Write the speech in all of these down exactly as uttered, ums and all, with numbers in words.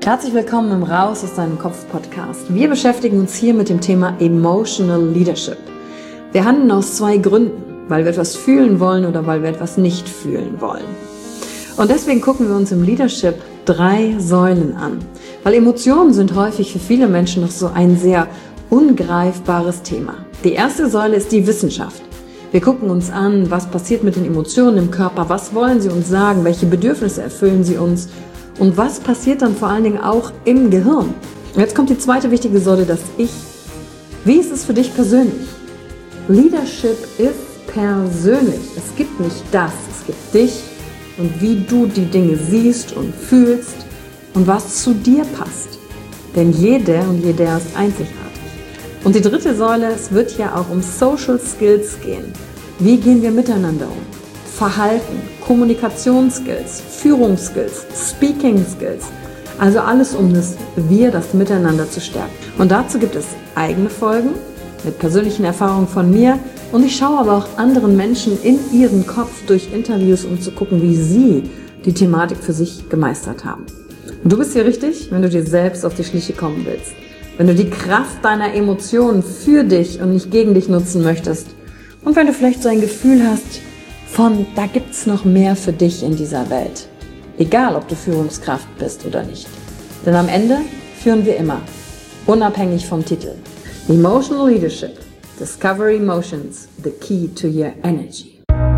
Herzlich willkommen im Raus aus deinem Kopf Podcast. Wir beschäftigen uns hier mit dem Thema Emotional Leadership. Wir handeln aus zwei Gründen, weil wir etwas fühlen wollen oder weil wir etwas nicht fühlen wollen. Und deswegen gucken wir uns im Leadership drei Säulen an, weil Emotionen sind häufig für viele Menschen noch so ein sehr ungreifbares Thema. Die erste Säule ist die Wissenschaft. Wir gucken uns an, was passiert mit den Emotionen im Körper, was wollen sie uns sagen, welche Bedürfnisse erfüllen sie uns und was passiert dann vor allen Dingen auch im Gehirn. Und jetzt kommt die zweite wichtige Säule, das Ich. Wie ist es für dich persönlich? Leadership ist persönlich. Es gibt nicht das, es gibt dich und wie du die Dinge siehst und fühlst und was zu dir passt. Denn jede und jeder ist einzigartig. Und die dritte Säule, es wird ja auch um Social Skills gehen. Wie gehen wir miteinander um? Verhalten, Kommunikationsskills, Führungsskills, Speaking Skills. Also alles, um das Wir, das Miteinander zu stärken. Und dazu gibt es eigene Folgen mit persönlichen Erfahrungen von mir. Und ich schaue aber auch anderen Menschen in ihren Kopf durch Interviews, um zu gucken, wie sie die Thematik für sich gemeistert haben. Und du bist hier richtig, wenn du dir selbst auf die Schliche kommen willst. Wenn du die Kraft deiner Emotionen für dich und nicht gegen dich nutzen möchtest. Und wenn du vielleicht so ein Gefühl hast von, da gibt's noch mehr für dich in dieser Welt. Egal, ob du Führungskraft bist oder nicht. Denn am Ende führen wir immer, unabhängig vom Titel. Emotional Leadership. Discover Emotions, the key to your energy.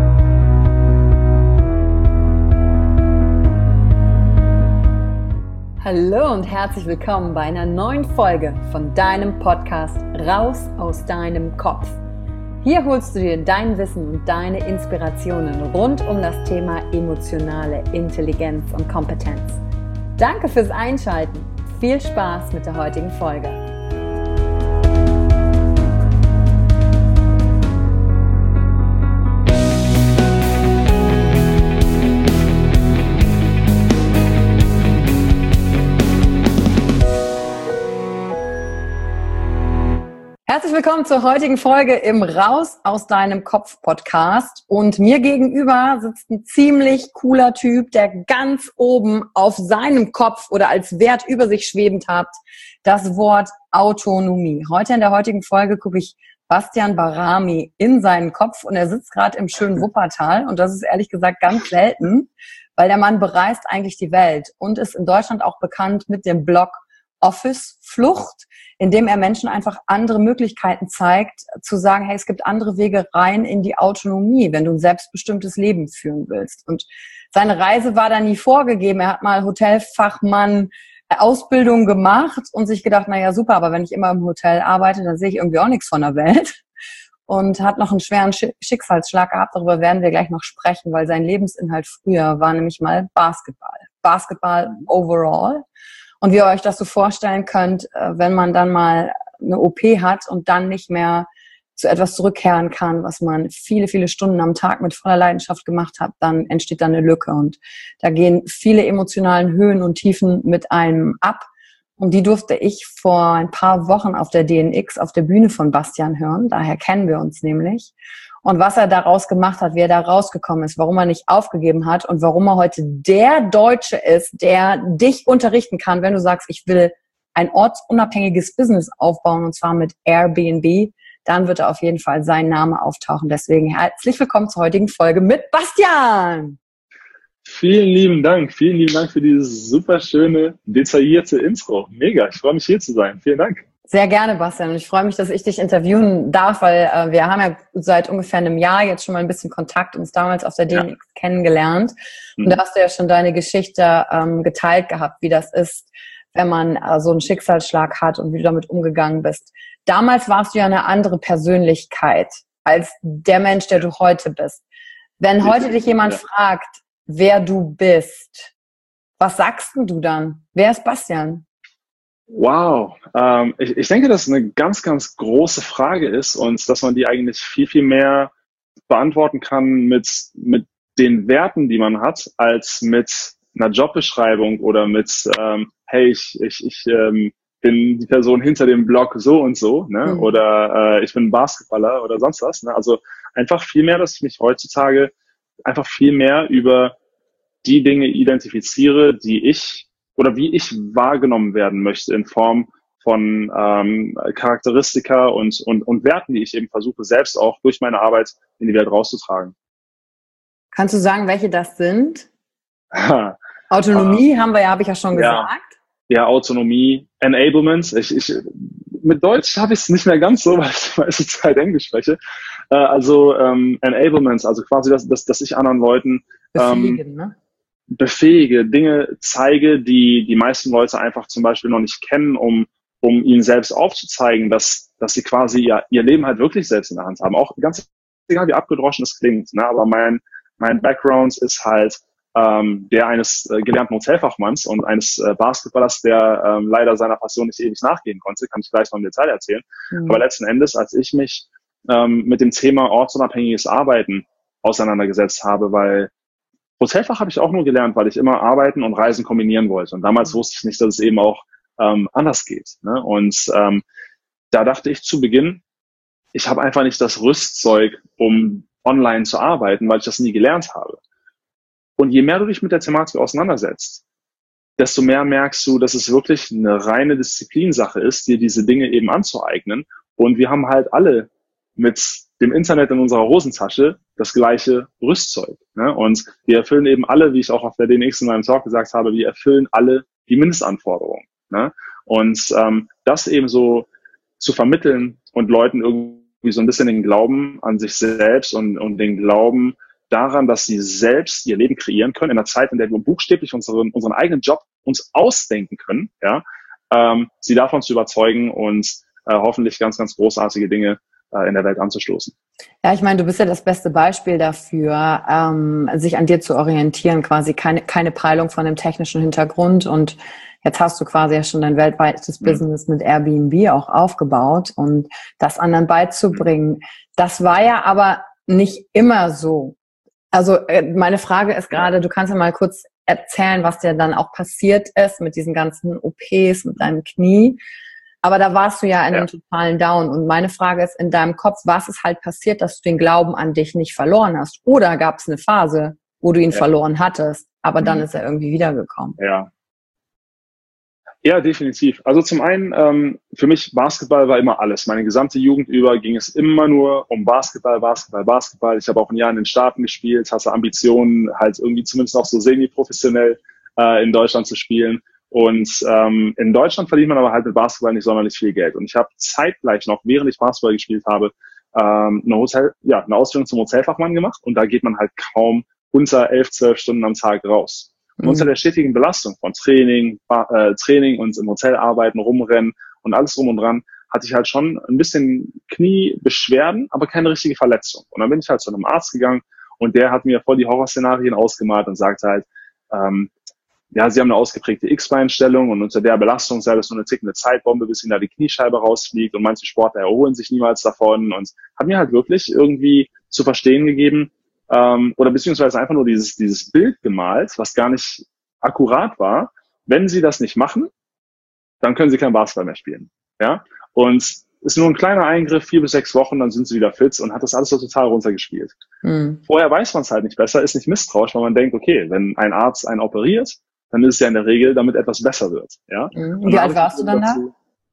Hallo und herzlich willkommen bei einer neuen Folge von deinem Podcast Raus aus deinem Kopf. Hier holst du dir dein Wissen und deine Inspirationen rund um das Thema emotionale Intelligenz und Kompetenz. Danke fürs Einschalten. Viel Spaß mit der heutigen Folge. Herzlich willkommen zur heutigen Folge im Raus aus deinem Kopf Podcast. Und mir gegenüber sitzt ein ziemlich cooler Typ, der ganz oben auf seinem Kopf oder als Wert über sich schwebend hat das Wort Autonomie. Heute in der heutigen Folge gucke ich Bastian Barami in seinen Kopf und er sitzt gerade im schönen Wuppertal und das ist ehrlich gesagt ganz selten, weil der Mann bereist eigentlich die Welt und ist in Deutschland auch bekannt mit dem Blog Office Flucht, indem er Menschen einfach andere Möglichkeiten zeigt, zu sagen, hey, es gibt andere Wege rein in die Autonomie, wenn du ein selbstbestimmtes Leben führen willst. Und seine Reise war da nie vorgegeben. Er hat mal Hotelfachmann Ausbildung gemacht und sich gedacht, naja, super, aber wenn ich immer im Hotel arbeite, dann sehe ich irgendwie auch nichts von der Welt. Und hat noch einen schweren Schicksalsschlag gehabt, darüber werden wir gleich noch sprechen, weil sein Lebensinhalt früher war nämlich mal Basketball. Basketball overall. Und wie ihr euch das so vorstellen könnt, wenn man dann mal eine O P hat und dann nicht mehr zu etwas zurückkehren kann, was man viele, viele Stunden am Tag mit voller Leidenschaft gemacht hat, dann entsteht da eine Lücke. Und da gehen viele emotionalen Höhen und Tiefen mit einem ab. Und die durfte ich vor ein paar Wochen auf der D N X auf der Bühne von Bastian hören. Daher kennen wir uns nämlich. Und was er daraus gemacht hat, wie er da rausgekommen ist, warum er nicht aufgegeben hat und warum er heute der Deutsche ist, der dich unterrichten kann, wenn du sagst, ich will ein ortsunabhängiges Business aufbauen und zwar mit Airbnb, dann wird er auf jeden Fall sein Name auftauchen. Deswegen herzlich willkommen zur heutigen Folge mit Bastian. Vielen lieben Dank, vielen lieben Dank für dieses super schöne, detaillierte Intro. Mega, ich freue mich hier zu sein. Vielen Dank. Sehr gerne, Bastian. Und ich freue mich, dass ich dich interviewen darf, weil äh, wir haben ja seit ungefähr einem Jahr jetzt schon mal ein bisschen Kontakt, uns damals auf der D N X ja. kennengelernt. Mhm. Und da hast du ja schon deine Geschichte ähm, geteilt gehabt, wie das ist, wenn man äh, so einen Schicksalsschlag hat und wie du damit umgegangen bist. Damals warst du ja eine andere Persönlichkeit als der Mensch, der du heute bist. Wenn heute dich jemand ja. fragt, wer du bist, was sagst denn du dann? Wer ist Bastian? Wow, ähm, ich, ich denke, dass es eine ganz, ganz große Frage ist und dass man die eigentlich viel, viel mehr beantworten kann mit, mit den Werten, die man hat, als mit einer Jobbeschreibung oder mit, ähm, hey, ich, ich, ich ähm, bin die Person hinter dem Blog so und so, ne? Mhm. Oder äh, ich bin Basketballer oder sonst was. Ne? Also einfach viel mehr, dass ich mich heutzutage einfach viel mehr über die Dinge identifiziere, die ich oder wie ich wahrgenommen werden möchte in Form von ähm, Charakteristika und, und, und Werten, die ich eben versuche, selbst auch durch meine Arbeit in die Welt rauszutragen. Kannst du sagen, welche das sind? Autonomie haben wir ja, habe ich ja schon ja, gesagt. Ja, Autonomie, Enablement. Ich, ich, mit Deutsch habe ich es nicht mehr ganz so, weil ich meiste Zeit Englisch spreche. Äh, also ähm, Enablement, also quasi, dass, dass, dass ich anderen Leuten ähm, Befähigen, ne? befähige, Dinge zeige, die die meisten Leute einfach zum Beispiel noch nicht kennen, um um ihnen selbst aufzuzeigen, dass dass sie quasi ihr, ihr Leben halt wirklich selbst in der Hand haben. Auch ganz egal, wie abgedroschen es klingt, ne? Aber mein mein Background ist halt ähm, der eines äh, gelernten Hotelfachmanns und eines äh, Basketballers, der ähm, leider seiner Passion nicht ewig nachgehen konnte, kann ich gleich noch im Detail erzählen. Mhm. Aber letzten Endes, als ich mich ähm, mit dem Thema ortsunabhängiges Arbeiten auseinandergesetzt habe, weil Hotelfach habe ich auch nur gelernt, weil ich immer Arbeiten und Reisen kombinieren wollte. Und damals wusste ich nicht, dass es eben auch ähm, anders geht. Ne? Und ähm, da dachte ich zu Beginn, ich habe einfach nicht das Rüstzeug, um online zu arbeiten, weil ich das nie gelernt habe. Und je mehr du dich mit der Thematik auseinandersetzt, desto mehr merkst du, dass es wirklich eine reine Disziplinsache ist, dir diese Dinge eben anzueignen. Und wir haben halt alle mit dem Internet in unserer Hosentasche das gleiche Rüstzeug. Ne? Und wir erfüllen eben alle, wie ich auch auf der D N X in meinem Talk gesagt habe, wir erfüllen alle die Mindestanforderungen. Ne? Und ähm, das eben so zu vermitteln und Leuten irgendwie so ein bisschen den Glauben an sich selbst und, und den Glauben daran, dass sie selbst ihr Leben kreieren können, in einer Zeit, in der wir buchstäblich unseren, unseren eigenen Job uns ausdenken können, ja, ähm, sie davon zu überzeugen und äh, hoffentlich ganz, ganz großartige Dinge äh, in der Welt anzustoßen. Ja, ich meine, du bist ja das beste Beispiel dafür, ähm, sich an dir zu orientieren, quasi keine, keine Peilung von dem technischen Hintergrund, und jetzt hast du quasi ja schon dein weltweites mhm. Business mit Airbnb auch aufgebaut, und das anderen beizubringen. Das war ja aber nicht immer so. Also meine Frage ist gerade, du kannst ja mal kurz erzählen, was dir dann auch passiert ist mit diesen ganzen O Ps, mit deinem Knie. Aber da warst du ja in einem ja. totalen Down. Und meine Frage ist, in deinem Kopf, was ist halt passiert, dass du den Glauben an dich nicht verloren hast? Oder gab es eine Phase, wo du ihn ja. verloren hattest, aber dann mhm. ist er irgendwie wiedergekommen? Ja. Ja, definitiv. Also zum einen, ähm, für mich Basketball war immer alles. Meine gesamte Jugend über ging es immer nur um Basketball, Basketball, Basketball. Ich habe auch ein Jahr in den Staaten gespielt, hatte Ambitionen, halt irgendwie zumindest auch so semi-professionell äh, in Deutschland zu spielen. Und ähm, in Deutschland verdient man aber halt mit Basketball nicht sonderlich viel Geld. Und ich habe zeitgleich noch, während ich Basketball gespielt habe, ähm, eine Hotel, ja, eine Ausbildung zum Hotelfachmann gemacht. Und da geht man halt kaum unter elf, zwölf Stunden am Tag raus. Und unter der stetigen Belastung von Training, äh, Training und im Hotel arbeiten, rumrennen und alles drum und dran, hatte ich halt schon ein bisschen Kniebeschwerden, aber keine richtige Verletzung. Und dann bin ich halt zu einem Arzt gegangen und der hat mir voll die Horrorszenarien ausgemalt und sagte halt, ähm, ja, Sie haben eine ausgeprägte X-Beinstellung und unter der Belastung sei das so eine tickende Zeitbombe, bis Ihnen da die Kniescheibe rausfliegt und manche Sportler erholen sich niemals davon, und hat mir halt wirklich irgendwie zu verstehen gegeben, ähm, oder beziehungsweise einfach nur dieses, dieses Bild gemalt, was gar nicht akkurat war. Wenn Sie das nicht machen, dann können Sie kein Basketball mehr spielen. Ja, und ist nur ein kleiner Eingriff, vier bis sechs Wochen, dann sind Sie wieder fit, und hat das alles so total runtergespielt. Mhm. Vorher weiß man es halt nicht besser, ist nicht misstrauisch, weil man denkt, okay, wenn ein Arzt einen operiert, dann ist es ja in der Regel, damit etwas besser wird. Ja. Mhm. Wie alt warst du dann da?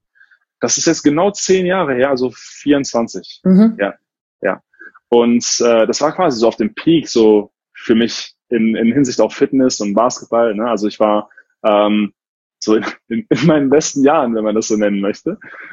Das ist jetzt genau zehn Jahre her, also vierundzwanzig. Mhm. Ja, ja. Und äh, das war quasi so auf dem Peak so für mich in, in Hinsicht auf Fitness und Basketball. Ne? Also ich war ähm, so in, in, in meinen besten Jahren, wenn man das so nennen möchte.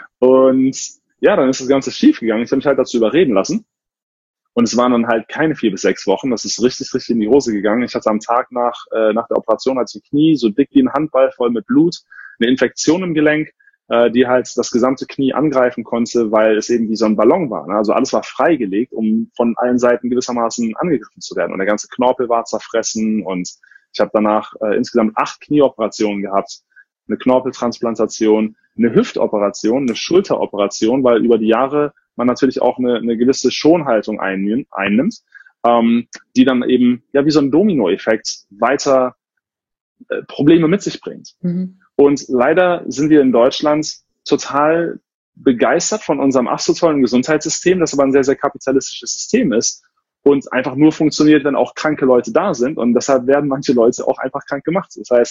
Und ja, dann ist das Ganze schief gegangen. Ich habe mich halt dazu überreden lassen. Und es waren dann halt keine vier bis sechs Wochen. Das ist richtig, richtig in die Hose gegangen. Ich hatte am Tag nach äh, nach der Operation als ein Knie so dick wie ein Handball voll mit Blut, eine Infektion im Gelenk, äh, die halt das gesamte Knie angreifen konnte, weil es eben wie so ein Ballon war. Ne? Also alles war freigelegt, um von allen Seiten gewissermaßen angegriffen zu werden. Und der ganze Knorpel war zerfressen. Und ich habe danach äh, insgesamt acht Knieoperationen gehabt, eine Knorpeltransplantation, eine Hüftoperation, eine Schulteroperation, weil über die Jahre man natürlich auch eine, eine gewisse Schonhaltung einnimmt, einnimmt ähm, die dann eben ja wie so ein Dominoeffekt weiter äh, Probleme mit sich bringt. Mhm. Und leider sind wir in Deutschland total begeistert von unserem ach so tollen Gesundheitssystem, das aber ein sehr, sehr kapitalistisches System ist und einfach nur funktioniert, wenn auch kranke Leute da sind. Und deshalb werden manche Leute auch einfach krank gemacht. Das heißt,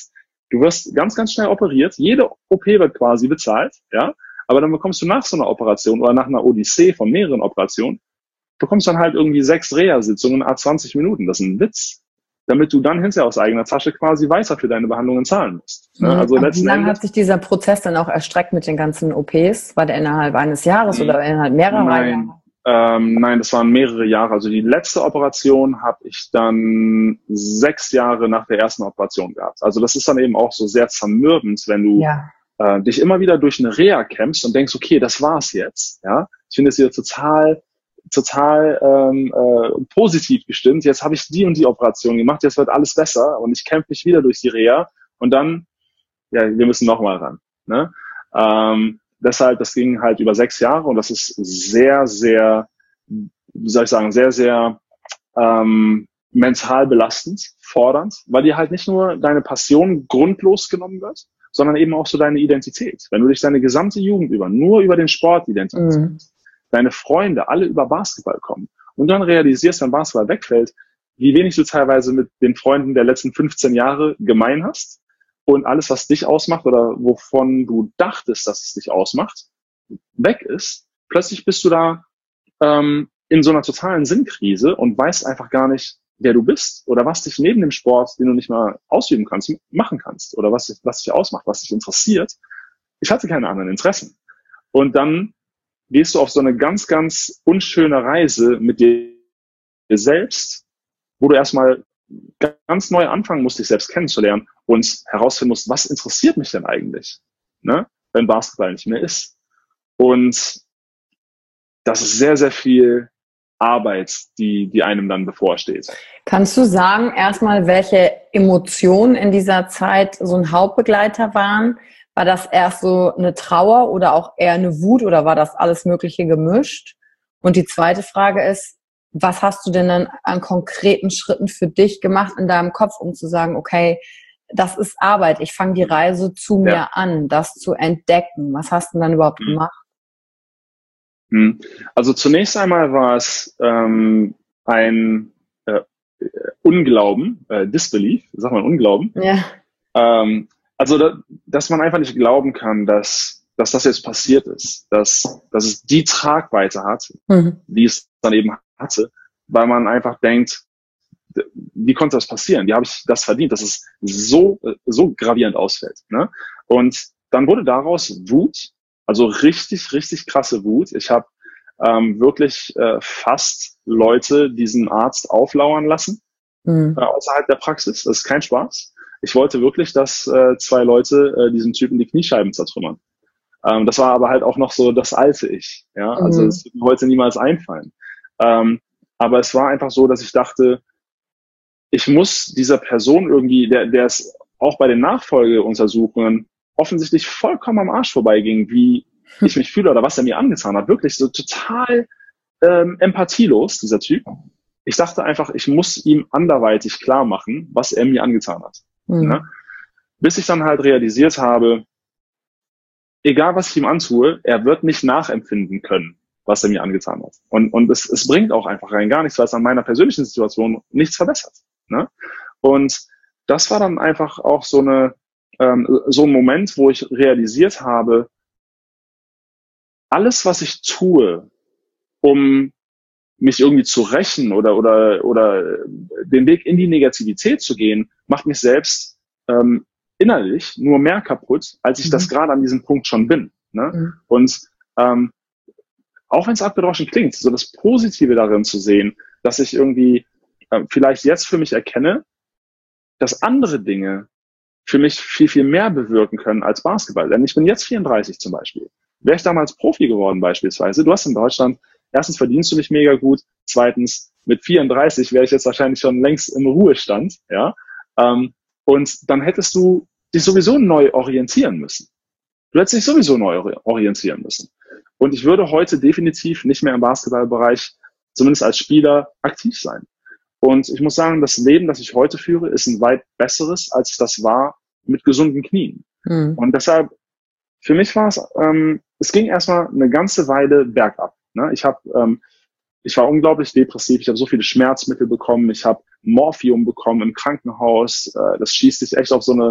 Du wirst ganz, ganz schnell operiert. Jede O P wird quasi bezahlt, ja. Aber dann bekommst du nach so einer Operation oder nach einer Odyssee von mehreren Operationen, bekommst dann halt irgendwie sechs Reha-Sitzungen à zwanzig Minuten. Das ist ein Witz. Damit du dann hinterher aus eigener Tasche quasi weiter für deine Behandlungen zahlen musst. Mhm. Also wie lange hat sich dieser Prozess dann auch erstreckt mit den ganzen O Ps? War der innerhalb eines Jahres oder innerhalb mehrerer nein, Jahre? Ähm, nein, das waren mehrere Jahre. Also die letzte Operation habe ich dann sechs Jahre nach der ersten Operation gehabt. Also das ist dann eben auch so sehr zermürbend, wenn du ja. äh, dich immer wieder durch eine Reha kämpfst und denkst, okay, das war's jetzt. Ja, ich finde es wieder total total ähm, äh, positiv gestimmt. Jetzt habe ich die und die Operation gemacht, jetzt wird alles besser und ich kämpfe mich wieder durch die Reha und dann, ja, wir müssen nochmal ran. Ne? Ähm, deshalb, das ging halt über sechs Jahre und das ist sehr, sehr, wie soll ich sagen, sehr, sehr ähm, mental belastend, fordernd, weil dir halt nicht nur deine Passion grundlos genommen wird, sondern eben auch so deine Identität. Wenn du dich deine gesamte Jugend über nur über den Sport identifizierst, mhm. deine Freunde alle über Basketball kommen und dann realisierst, wenn Basketball wegfällt, wie wenig du teilweise mit den Freunden der letzten fünfzehn Jahre gemein hast und alles, was dich ausmacht oder wovon du dachtest, dass es dich ausmacht, weg ist, plötzlich bist du da ähm, in so einer totalen Sinnkrise und weißt einfach gar nicht, wer du bist oder was dich neben dem Sport, den du nicht mal ausüben kannst, machen kannst oder was, was dich ausmacht, was dich interessiert. Ich hatte keine anderen Interessen. Und dann gehst du auf so eine ganz, ganz unschöne Reise mit dir selbst, wo du erstmal ganz neu anfangen musst, dich selbst kennenzulernen und herausfinden musst, was interessiert mich denn eigentlich, ne, wenn Basketball nicht mehr ist. Und das ist sehr, sehr viel Arbeit, die, die einem dann bevorsteht. Kannst du sagen, erstmal, welche Emotionen in dieser Zeit so ein Hauptbegleiter waren? War das erst so eine Trauer oder auch eher eine Wut oder war das alles Mögliche gemischt? Und die zweite Frage ist, was hast du denn dann an konkreten Schritten für dich gemacht in deinem Kopf, um zu sagen, okay, das ist Arbeit, ich fange die Reise zu mir ja. an, das zu entdecken. Was hast du denn dann überhaupt mhm. gemacht? Also zunächst einmal war es ähm, ein äh, Unglauben, äh, Disbelief, sag mal Unglauben. Ja. Ähm, also, da, dass man einfach nicht glauben kann, dass, dass das jetzt passiert ist, dass, dass es die Tragweite hat, mhm. die es dann eben hatte, weil man einfach denkt, wie konnte das passieren? Wie habe ich das verdient, dass es so, so gravierend ausfällt? Ne? Und dann wurde daraus Wut, also richtig, richtig krasse Wut. Ich habe ähm, wirklich äh, fast Leute diesen Arzt auflauern lassen, mhm. äh, außerhalb der Praxis. Das ist kein Spaß. Ich wollte wirklich, dass äh, zwei Leute äh, diesen Typen die Kniescheiben zertrümmern. Ähm, das war aber halt auch noch so das alte Ich. Ja, also mhm. es wird mir heute niemals einfallen. Ähm, aber es war einfach so, dass ich dachte, ich muss dieser Person irgendwie, der, der es auch bei den Nachfolgeuntersuchungen offensichtlich vollkommen am Arsch vorbeiging, wie hm. ich mich fühle oder was er mir angetan hat. Wirklich so total ähm, empathielos, dieser Typ. Ich dachte einfach, ich muss ihm anderweitig klar machen, was er mir angetan hat. Mhm. Ne? Bis ich dann halt realisiert habe, egal was ich ihm antue, er wird nicht nachempfinden können, was er mir angetan hat. Und, und es, es bringt auch einfach rein gar nichts, weil es an meiner persönlichen Situation nichts verbessert. Ne? Und das war dann einfach auch so eine ähm, so ein Moment, wo ich realisiert habe, alles, was ich tue, um mich irgendwie zu rächen oder oder oder den Weg in die Negativität zu gehen, macht mich selbst ähm, innerlich nur mehr kaputt, als ich mhm. das gerade an diesem Punkt schon bin. Ne? Mhm. Und ähm, auch wenn es abgedroschen klingt, so das Positive darin zu sehen, dass ich irgendwie äh, vielleicht jetzt für mich erkenne, dass andere Dinge für mich viel, viel mehr bewirken können als Basketball. Denn ich bin jetzt vierunddreißig zum Beispiel. Wäre ich damals Profi geworden beispielsweise, du hast in Deutschland, erstens verdienst du dich mega gut, zweitens mit vierunddreißig wäre ich jetzt wahrscheinlich schon längst im Ruhestand, ja, ähm, und dann hättest du dich sowieso neu orientieren müssen. Du hättest dich sowieso neu orientieren müssen. Und ich würde heute definitiv nicht mehr im Basketballbereich, zumindest als Spieler, aktiv sein. Und ich muss sagen, das Leben, das ich heute führe, ist ein weit besseres, als es das war mit gesunden Knien. Mhm. Und deshalb, für mich war es, ähm, es ging erstmal eine ganze Weile bergab. Ne? Ich habe, ähm, ich war unglaublich depressiv, ich habe so viele Schmerzmittel bekommen, ich habe Morphium bekommen im Krankenhaus, äh, das schießt dich echt auf so eine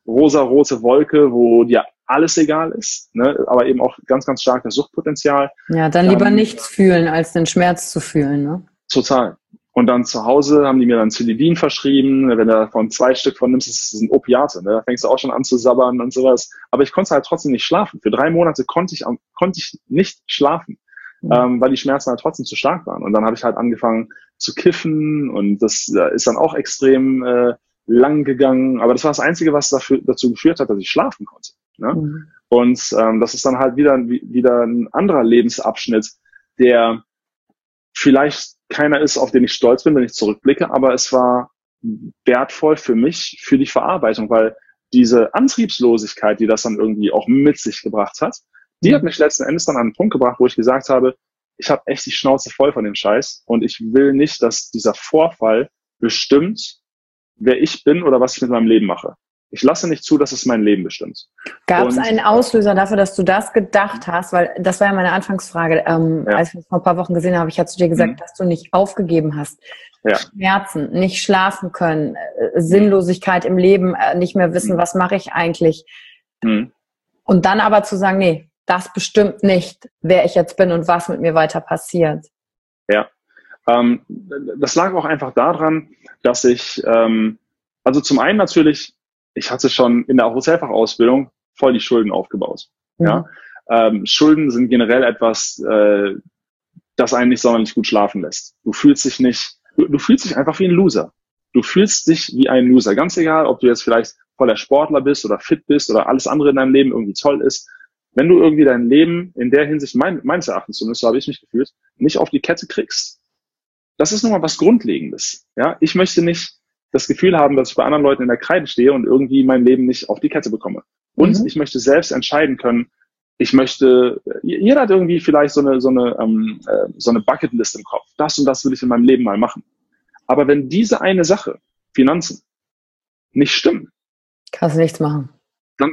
rosa-rote Wolke, wo dir alles egal ist, ne? Aber eben auch ganz, ganz starkes Suchtpotenzial. Ja, dann lieber ähm, nichts fühlen, als den Schmerz zu fühlen, ne? Total. Und dann zu Hause haben die mir dann Zylidin verschrieben. Wenn du davon zwei Stück von nimmst, das sind Opiate. Ne? Da fängst du auch schon an zu sabbern und sowas. Aber ich konnte halt trotzdem nicht schlafen. Für drei Monate konnte ich, konnte ich nicht schlafen, mhm. ähm, weil die Schmerzen halt trotzdem zu stark waren. Und dann habe ich halt angefangen zu kiffen und das äh, ist dann auch extrem äh, lang gegangen. Aber das war das Einzige, was dafür, dazu geführt hat, dass ich schlafen konnte. Ne? Mhm. Und ähm, das ist dann halt wieder, wieder ein anderer Lebensabschnitt, der vielleicht keiner ist, auf den ich stolz bin, wenn ich zurückblicke, aber es war wertvoll für mich, für die Verarbeitung, weil diese Antriebslosigkeit, die das dann irgendwie auch mit sich gebracht hat, die hat mich letzten Endes dann an einen Punkt gebracht, wo ich gesagt habe, ich habe echt die Schnauze voll von dem Scheiß und ich will nicht, dass dieser Vorfall bestimmt, wer ich bin oder was ich mit meinem Leben mache. Ich lasse nicht zu, dass es mein Leben bestimmt. Gab es einen Auslöser dafür, dass du das gedacht hast? Weil das war ja meine Anfangsfrage. Ähm, ja. Als wir uns vor ein paar Wochen gesehen haben, ich hatte zu dir gesagt, mhm. dass du nicht aufgegeben hast. Ja. Schmerzen, nicht schlafen können, äh, Sinnlosigkeit im Leben, äh, nicht mehr wissen, mhm. was mache ich eigentlich. Mhm. Und dann aber zu sagen, nee, das bestimmt nicht, wer ich jetzt bin und was mit mir weiter passiert. Ja, ähm, das lag auch einfach daran, dass ich, ähm, also zum einen natürlich, ich hatte schon in der Hotelfachausbildung voll die Schulden aufgebaut. Mhm. Ja? Ähm, Schulden sind generell etwas, äh, das einen nicht sonderlich gut schlafen lässt. Du fühlst dich nicht, du, du fühlst dich einfach wie ein Loser. Du fühlst dich wie ein Loser. Ganz egal, ob du jetzt vielleicht voller Sportler bist oder fit bist oder alles andere in deinem Leben irgendwie toll ist. Wenn du irgendwie dein Leben in der Hinsicht, mein, meines Erachtens zumindest, so habe ich mich gefühlt, nicht auf die Kette kriegst, das ist nun mal was Grundlegendes. Ja? Ich möchte nicht das Gefühl haben, dass ich bei anderen Leuten in der Kreide stehe und irgendwie mein Leben nicht auf die Kette bekomme. Und mhm. ich möchte selbst entscheiden können, ich möchte, jeder hat irgendwie vielleicht so eine, so eine, ähm, so eine Bucketlist im Kopf. Das und das will ich in meinem Leben mal machen. Aber wenn diese eine Sache, Finanzen, nicht stimmen, kannst du nichts machen. Dann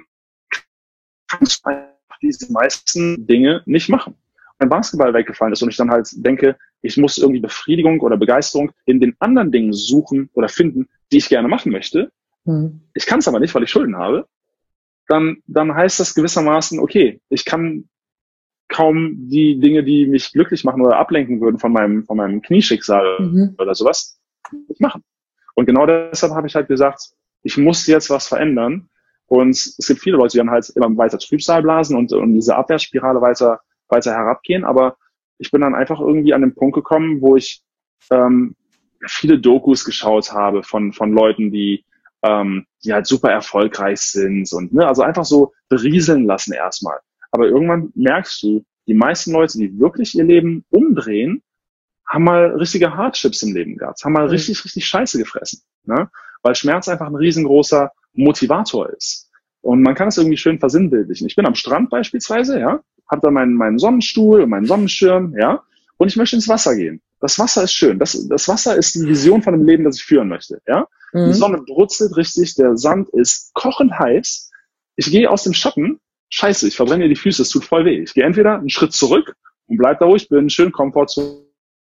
kannst du einfach diese meisten Dinge nicht machen. Wenn Basketball weggefallen ist und ich dann halt denke, ich muss irgendwie Befriedigung oder Begeisterung in den anderen Dingen suchen oder finden, die ich gerne machen möchte. Hm. Ich kann es aber nicht, weil ich Schulden habe. Dann, dann heißt das gewissermaßen, okay, ich kann kaum die Dinge, die mich glücklich machen oder ablenken würden von meinem, von meinem Knieschicksal mhm. oder sowas, nicht machen. Und genau deshalb habe ich halt gesagt, ich muss jetzt was verändern. Und es gibt viele Leute, die dann halt immer weiter Trübsal blasen und, und diese Abwärtsspirale weiter weiter herabgehen, aber ich bin dann einfach irgendwie an den Punkt gekommen, wo ich ähm, viele Dokus geschaut habe von von Leuten, die ähm, die halt super erfolgreich sind und ne, also einfach so berieseln lassen erstmal. Aber irgendwann merkst du, die meisten Leute, die wirklich ihr Leben umdrehen, haben mal richtige Hardships im Leben gehabt, haben mal mhm. richtig, richtig Scheiße gefressen, ne? Weil Schmerz einfach ein riesengroßer Motivator ist. Und man kann es irgendwie schön versinnbildlichen. Ich bin am Strand beispielsweise, ja, habe da meinen, meinen Sonnenstuhl und meinen Sonnenschirm, ja, und ich möchte ins Wasser gehen. Das Wasser ist schön. Das, das Wasser ist die Vision von dem Leben, das ich führen möchte, ja. Mhm. Die Sonne brutzelt richtig, der Sand ist kochend heiß. Ich gehe aus dem Schatten, scheiße, ich verbrenne mir die Füße, es tut voll weh. Ich gehe entweder einen Schritt zurück und bleib da, wo ich bin, schön Komfortzone,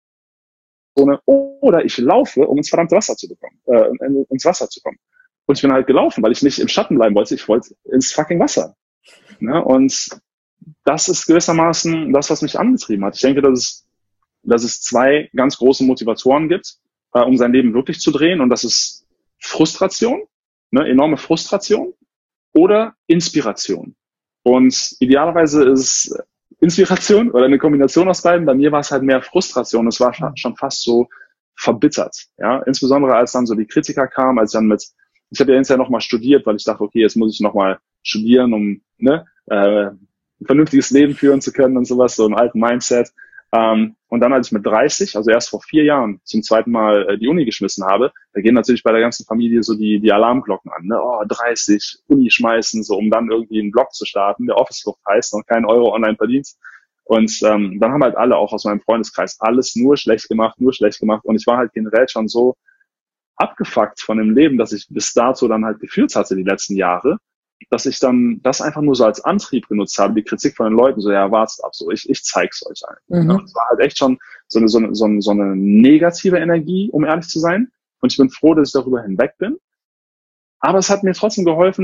oder ich laufe, um ins verdammte Wasser zu bekommen, äh, ins Wasser zu kommen. Und ich bin halt gelaufen, weil ich nicht im Schatten bleiben wollte, ich wollte ins fucking Wasser. Ja, und das ist gewissermaßen das, was mich angetrieben hat. Ich denke, dass es, dass es zwei ganz große Motivatoren gibt, äh, um sein Leben wirklich zu drehen. Und das ist Frustration, ne, enorme Frustration oder Inspiration. Und idealerweise ist es Inspiration oder eine Kombination aus beiden. Bei mir war es halt mehr Frustration. Es war schon fast so verbittert. Ja, insbesondere als dann so die Kritiker kamen, als dann mit, ich habe ja hinterher nochmal studiert, weil ich dachte, okay, jetzt muss ich nochmal studieren, um ne, äh, ein vernünftiges Leben führen zu können und sowas, so einen alten Mindset. Ähm, und dann, als ich mit dreißig, also erst vor vier Jahren, zum zweiten Mal äh, die Uni geschmissen habe, da gehen natürlich bei der ganzen Familie so die, die Alarmglocken an. Ne? Oh, dreißig, Uni schmeißen, so um dann irgendwie einen Blog zu starten, der Office-Flucht heißt und keinen Euro online verdient. Und ähm, dann haben halt alle, auch aus meinem Freundeskreis, alles nur schlecht gemacht, nur schlecht gemacht. Und ich war halt generell schon so abgefuckt von dem Leben, das ich bis dato dann halt geführt hatte die letzten Jahre, dass ich dann das einfach nur so als Antrieb genutzt habe, die Kritik von den Leuten, so, ja, wartet ab, so, ich, ich zeig's euch allen. Mhm. Ja, das war halt echt schon so eine, so eine, so eine, so eine negative Energie, um ehrlich zu sein. Und ich bin froh, dass ich darüber hinweg bin. Aber es hat mir trotzdem geholfen,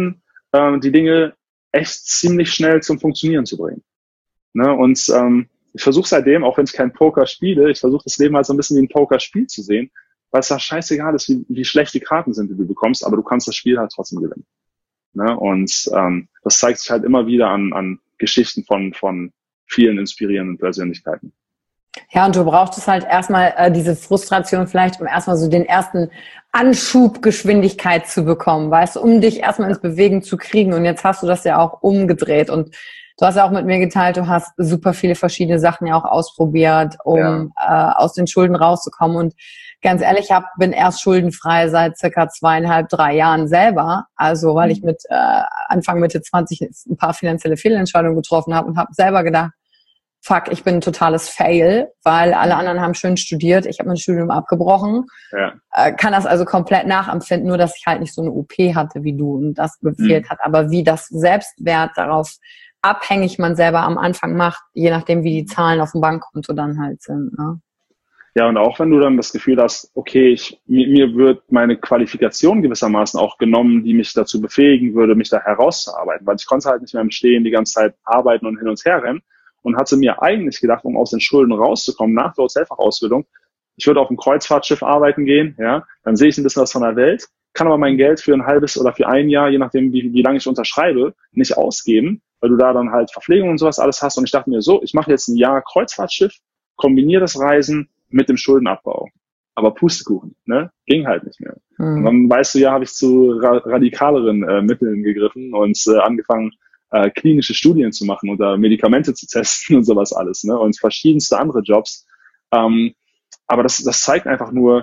ähm, die Dinge echt ziemlich schnell zum Funktionieren zu bringen. Ne? Und ähm, ich versuche seitdem, auch wenn ich kein Poker spiele, ich versuche das Leben halt so ein bisschen wie ein Pokerspiel zu sehen, weil es da scheißegal ist, wie, wie schlecht die Karten sind, die du bekommst, aber du kannst das Spiel halt trotzdem gewinnen. Ne? Und ähm, das zeigt sich halt immer wieder an, an Geschichten von, von vielen inspirierenden Persönlichkeiten. Ja, und du brauchtest halt erstmal äh, diese Frustration vielleicht, um erstmal so den ersten Anschub Geschwindigkeit zu bekommen, weißt du, um dich erstmal ins Bewegen zu kriegen. Und jetzt hast du das ja auch umgedreht. Und du hast ja auch mit mir geteilt, du hast super viele verschiedene Sachen ja auch ausprobiert, um ja. äh, aus den Schulden rauszukommen. Und ganz ehrlich, ich hab, bin erst schuldenfrei seit circa zweieinhalb, drei Jahren selber. Also weil ich mit äh, Anfang, Mitte zwanzig ein paar finanzielle Fehlentscheidungen getroffen habe und habe selber gedacht, fuck, ich bin ein totales Fail, weil alle anderen haben schön studiert, ich habe mein Studium abgebrochen, ja. äh, kann das also komplett nachempfinden, nur dass ich halt nicht so eine O P hatte wie du und das gefehlt mhm. hat. Aber wie das Selbstwert darauf abhängig man selber am Anfang macht, je nachdem wie die Zahlen auf dem Bankkonto dann halt sind. Ne? Ja, und auch wenn du dann das Gefühl hast, okay, ich, mir, mir wird meine Qualifikation gewissermaßen auch genommen, die mich dazu befähigen würde, mich da herauszuarbeiten, weil ich konnte halt nicht mehr im Stehen die ganze Zeit arbeiten und hin und her rennen. Und hatte mir eigentlich gedacht, um aus den Schulden rauszukommen, nach der Hotelfachausbildung, ich würde auf einem Kreuzfahrtschiff arbeiten gehen, ja, dann sehe ich ein bisschen was von der Welt, kann aber mein Geld für ein halbes oder für ein Jahr, je nachdem, wie, wie lange ich unterschreibe, nicht ausgeben, weil du da dann halt Verpflegung und sowas alles hast. Und ich dachte mir so, ich mache jetzt ein Jahr Kreuzfahrtschiff, kombiniere das Reisen mit dem Schuldenabbau. Aber Pustekuchen, ne, ging halt nicht mehr. Mhm. Und dann weißt du ja, habe ich zu ra- radikaleren äh, Mitteln gegriffen und äh, angefangen, Äh, klinische Studien zu machen oder Medikamente zu testen und sowas alles, ne, und verschiedenste andere Jobs. Ähm, aber das, das zeigt einfach nur,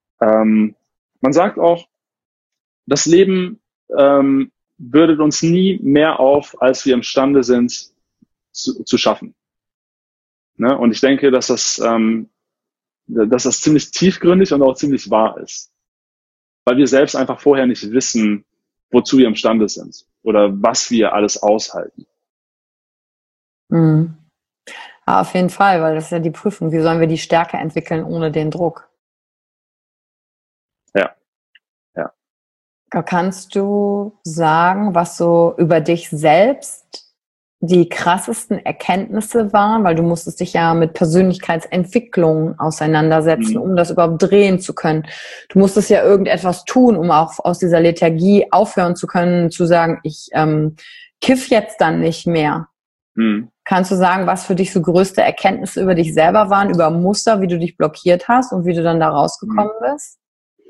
ähm, man sagt auch, das Leben ähm, bürdet uns nie mehr auf, als wir imstande sind zu, zu schaffen. Ne? Und ich denke, dass das, ähm, dass das ziemlich tiefgründig und auch ziemlich wahr ist. Weil wir selbst einfach vorher nicht wissen, wozu wir imstande sind oder was wir alles aushalten. Mhm. Ja, auf jeden Fall, weil das ist ja die Prüfung. Wie sollen wir die Stärke entwickeln ohne den Druck? Ja, ja. Kannst du sagen, was so über dich selbst die krassesten Erkenntnisse waren? Weil du musstest dich ja mit Persönlichkeitsentwicklung auseinandersetzen, mhm. um das überhaupt drehen zu können. Du musstest ja irgendetwas tun, um auch aus dieser Lethargie aufhören zu können, zu sagen, ich ähm, kiff jetzt dann nicht mehr. Mhm. Kannst du sagen, was für dich so größte Erkenntnisse über dich selber waren, über Muster, wie du dich blockiert hast und wie du dann da rausgekommen mhm. bist?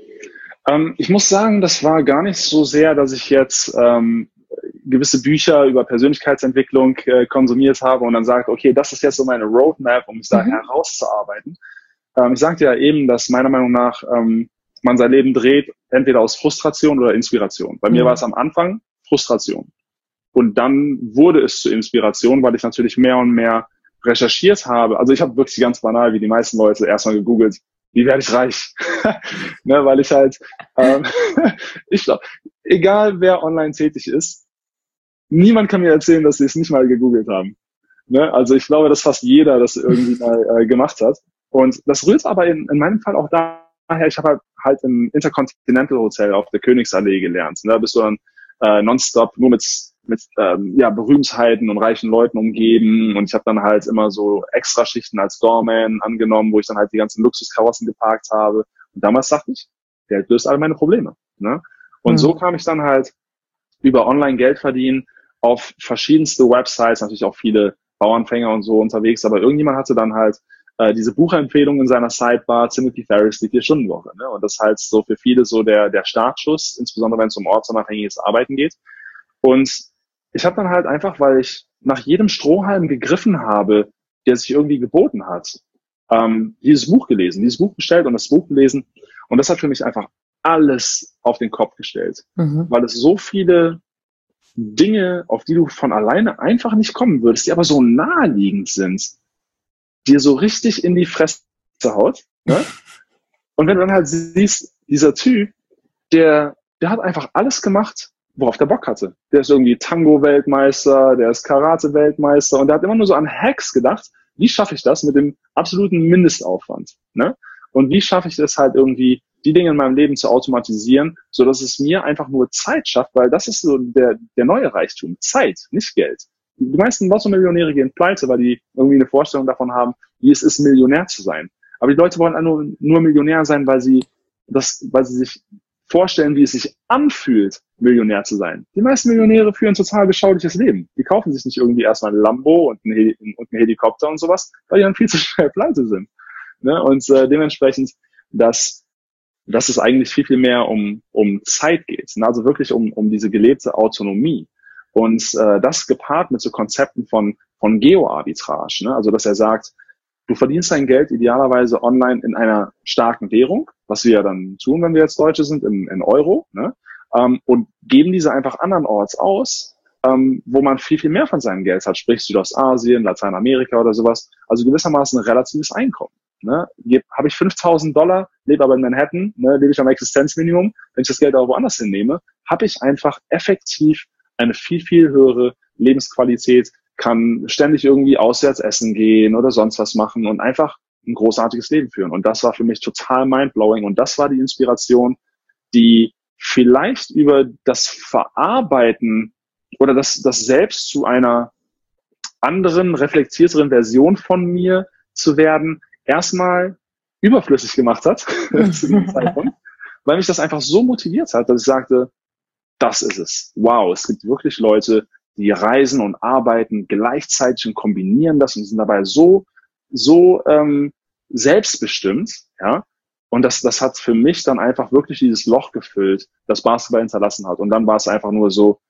Ähm, ich muss sagen, das war gar nicht so sehr, dass ich jetzt ähm, gewisse Bücher über Persönlichkeitsentwicklung äh, konsumiert habe und dann sagt, okay, das ist jetzt so meine Roadmap, um mich da mhm. herauszuarbeiten. Ähm, ich sagte ja eben, dass meiner Meinung nach ähm, man sein Leben dreht, entweder aus Frustration oder Inspiration. Bei mhm. mir war es am Anfang Frustration. Und dann wurde es zur Inspiration, weil ich natürlich mehr und mehr recherchiert habe. Also ich habe wirklich ganz banal, wie die meisten Leute, erstmal gegoogelt, wie werde ich reich? Ne, weil ich halt, ähm, ich glaube, egal wer online tätig ist, niemand kann mir erzählen, dass sie es nicht mal gegoogelt haben. Ne? Also ich glaube, dass fast jeder das irgendwie mal äh, gemacht hat. Und das rührt aber in, in meinem Fall auch daher, ich habe halt, halt im Intercontinental Hotel auf der Königsallee gelernt. Ne? Da bist du dann äh, nonstop nur mit mit ähm, ja, Berühmtheiten und reichen Leuten umgeben. Und ich habe dann halt immer so Extraschichten als Doorman angenommen, wo ich dann halt die ganzen Luxuskarossen geparkt habe. Und damals dachte ich, Geld löst alle meine Probleme. Ne? Und mhm. so kam ich dann halt über Online Geld verdienen auf verschiedenste Websites, natürlich auch viele Bauernfänger und so unterwegs. Aber irgendjemand hatte dann halt äh, diese Buchempfehlung in seiner Sidebar, Timothy Ferriss, die Vier-Stunden-Woche. Ne? Und das ist halt so für viele so der, der Startschuss, insbesondere wenn es um ortsunabhängiges Arbeiten geht. Und ich habe dann halt einfach, weil ich nach jedem Strohhalm gegriffen habe, der sich irgendwie geboten hat, ähm, dieses Buch gelesen, dieses Buch bestellt und das Buch gelesen. Und das hat für mich einfach alles auf den Kopf gestellt, mhm. weil es so viele Dinge, auf die du von alleine einfach nicht kommen würdest, die aber so naheliegend sind, dir so richtig in die Fresse haut. Ne? Und wenn du dann halt siehst, dieser Typ, der, der hat einfach alles gemacht, worauf der Bock hatte. Der ist irgendwie Tango-Weltmeister, der ist Karate-Weltmeister und der hat immer nur so an Hacks gedacht, wie schaffe ich das mit dem absoluten Mindestaufwand? Ne? Und wie schaffe ich das halt irgendwie die Dinge in meinem Leben zu automatisieren, so dass es mir einfach nur Zeit schafft, weil das ist so der, der neue Reichtum. Zeit, nicht Geld. Die meisten Lotto-Millionäre gehen pleite, weil die irgendwie eine Vorstellung davon haben, wie es ist, Millionär zu sein. Aber die Leute wollen nur, nur Millionär sein, weil sie das, weil sie sich vorstellen, wie es sich anfühlt, Millionär zu sein. Die meisten Millionäre führen ein total beschauliches Leben. Die kaufen sich nicht irgendwie erstmal ein Lambo und einen, und einen Helikopter und sowas, weil die dann viel zu schnell pleite sind. Ne? Und äh, dementsprechend, dass, dass es eigentlich viel, viel mehr um, um Zeit geht. Ne? Also wirklich um, um diese gelebte Autonomie. Und äh, das gepaart mit so Konzepten von, von Geo-Arbitrage. Ne? Also dass er sagt, du verdienst dein Geld idealerweise online in einer starken Währung, was wir ja dann tun, wenn wir jetzt Deutsche sind, in, in Euro, ne? ähm, und geben diese einfach andernorts aus, ähm, wo man viel, viel mehr von seinem Geld hat, sprich Südostasien, Lateinamerika oder sowas, also gewissermaßen ein relatives Einkommen. Ne? Habe ich fünftausend Dollar, lebe aber in Manhattan, ne, lebe ich am Existenzminimum, wenn ich das Geld auch woanders hinnehme, habe ich einfach effektiv eine viel, viel höhere Lebensqualität, kann ständig irgendwie auswärts essen gehen oder sonst was machen und einfach ein großartiges Leben führen. Und das war für mich total mindblowing. Und das war die Inspiration, die vielleicht über das Verarbeiten oder das, das selbst zu einer anderen, reflektierteren Version von mir zu werden, erstmal überflüssig gemacht hat zu dem Zeitpunkt, weil mich das einfach so motiviert hat, dass ich sagte, das ist es. Wow, es gibt wirklich Leute, die reisen und arbeiten gleichzeitig und kombinieren das und sind dabei so, so ähm, selbstbestimmt, ja. Und das, das hat für mich dann einfach wirklich dieses Loch gefüllt, das Basketball hinterlassen hat. Und dann war es einfach nur so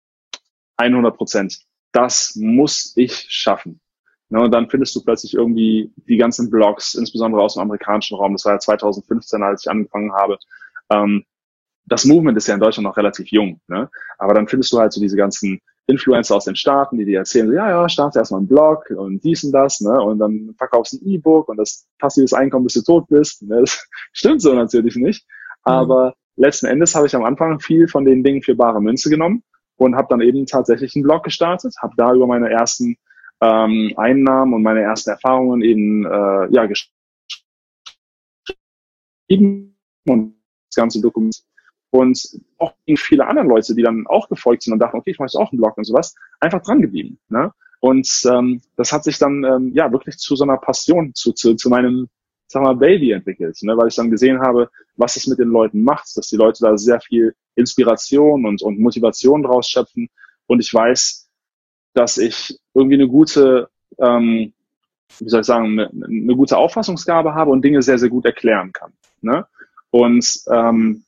hundert Prozent. Das muss ich schaffen. Ja, und dann findest du plötzlich irgendwie die ganzen Blogs, insbesondere aus dem amerikanischen Raum. Das war ja zwanzig fünfzehn, als ich angefangen habe. Ähm, das Movement ist ja in Deutschland noch relativ jung, ne? Aber dann findest du halt so diese ganzen Influencer aus den Staaten, die dir erzählen, ja, ja, starte erstmal einen Blog und dies und das, ne? Und dann verkaufst ein E-Book und das passives Einkommen, bis du tot bist. Ne? Das stimmt so natürlich nicht. Aber mhm. letzten Endes habe ich am Anfang viel von den Dingen für bare Münze genommen und habe dann eben tatsächlich einen Blog gestartet, habe da über meine ersten ähm, Einnahmen und meine ersten Erfahrungen eben äh, ja geschrieben und das ganze Dokument. Und auch viele andere Leute, die dann auch gefolgt sind und dachten, okay, ich mache jetzt auch einen Blog und sowas, einfach dran geblieben. Ne? Und ähm, das hat sich dann ähm, ja wirklich zu so einer Passion, zu, zu, zu meinem, sag mal, Baby entwickelt, ne? Weil ich dann gesehen habe, was es mit den Leuten macht, dass die Leute da sehr viel Inspiration und, und Motivation draus schöpfen. Und ich weiß, dass ich irgendwie eine gute, ähm, wie soll ich sagen, eine, eine gute Auffassungsgabe habe und Dinge sehr, sehr gut erklären kann. Ne? Und ähm,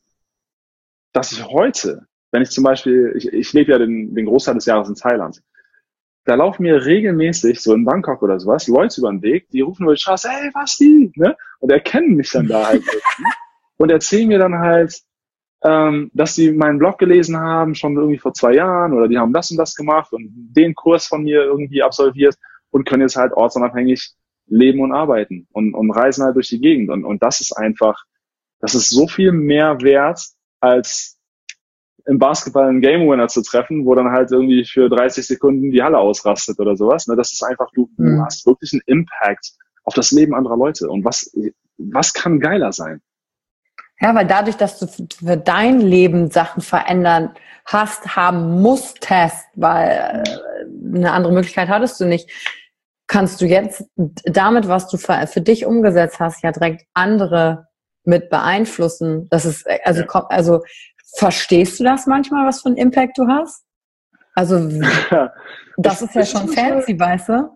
dass ich heute, wenn ich zum Beispiel, ich, ich lebe ja den, den Großteil des Jahres in Thailand, da laufen mir regelmäßig, so in Bangkok oder sowas, Leute über den Weg, die rufen über die Straße, hey, was die? Ne? Und erkennen mich dann da halt und erzählen mir dann halt, ähm, dass die meinen Blog gelesen haben, schon irgendwie vor zwei Jahren, oder die haben das und das gemacht und den Kurs von mir irgendwie absolviert und können jetzt halt ortsunabhängig leben und arbeiten und, und reisen halt durch die Gegend. Und, und das ist einfach, das ist so viel mehr wert, als im Basketball einen Game Winner zu treffen, wo dann halt irgendwie für dreißig Sekunden die Halle ausrastet oder sowas. Ne, das ist einfach, du, du mhm. hast wirklich einen Impact auf das Leben anderer Leute. Und was, was kann geiler sein? Ja, weil dadurch, dass du für dein Leben Sachen verändern hast, haben musstest, weil eine andere Möglichkeit hattest du nicht, kannst du jetzt damit, was du für, für dich umgesetzt hast, ja direkt andere mit beeinflussen. Das ist, also, ja. also, verstehst du das manchmal, was für einen Impact du hast? Also, das, das ist ja schon fancy, weißt du?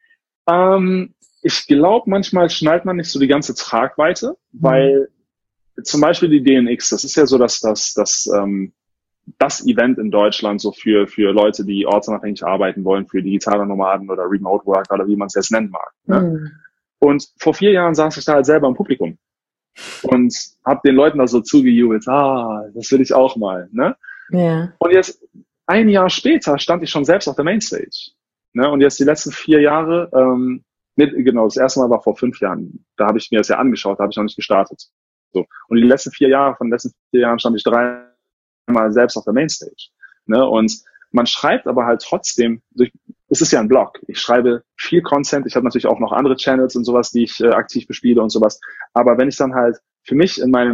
Ähm, ich glaube, manchmal schnallt man nicht so die ganze Tragweite, mhm. weil zum Beispiel die D N X, das ist ja so, dass das, das, ähm, das Event in Deutschland so für, für Leute, die ortsunabhängig arbeiten wollen, für digitale Nomaden oder Remote Work oder wie man es jetzt nennen mag. Ne? Mhm. Und vor vier Jahren saß ich da halt selber im Publikum und habe den Leuten da so zugejubelt, ah, das will ich auch mal. Ne? Ja. Und jetzt, ein Jahr später, stand ich schon selbst auf der Mainstage. Ne? Und jetzt die letzten vier Jahre, ähm, mit, genau, das erste Mal war vor fünf Jahren, da habe ich mir das ja angeschaut, da habe ich noch nicht gestartet. So. Und die letzten vier Jahre, von den letzten vier Jahren stand ich dreimal selbst auf der Mainstage. Ne? Und man schreibt aber halt trotzdem, durch, es ist ja ein Blog. Ich schreibe viel Content. Ich habe natürlich auch noch andere Channels und sowas, die ich äh, aktiv bespiele und sowas. Aber wenn ich dann halt für mich in meinem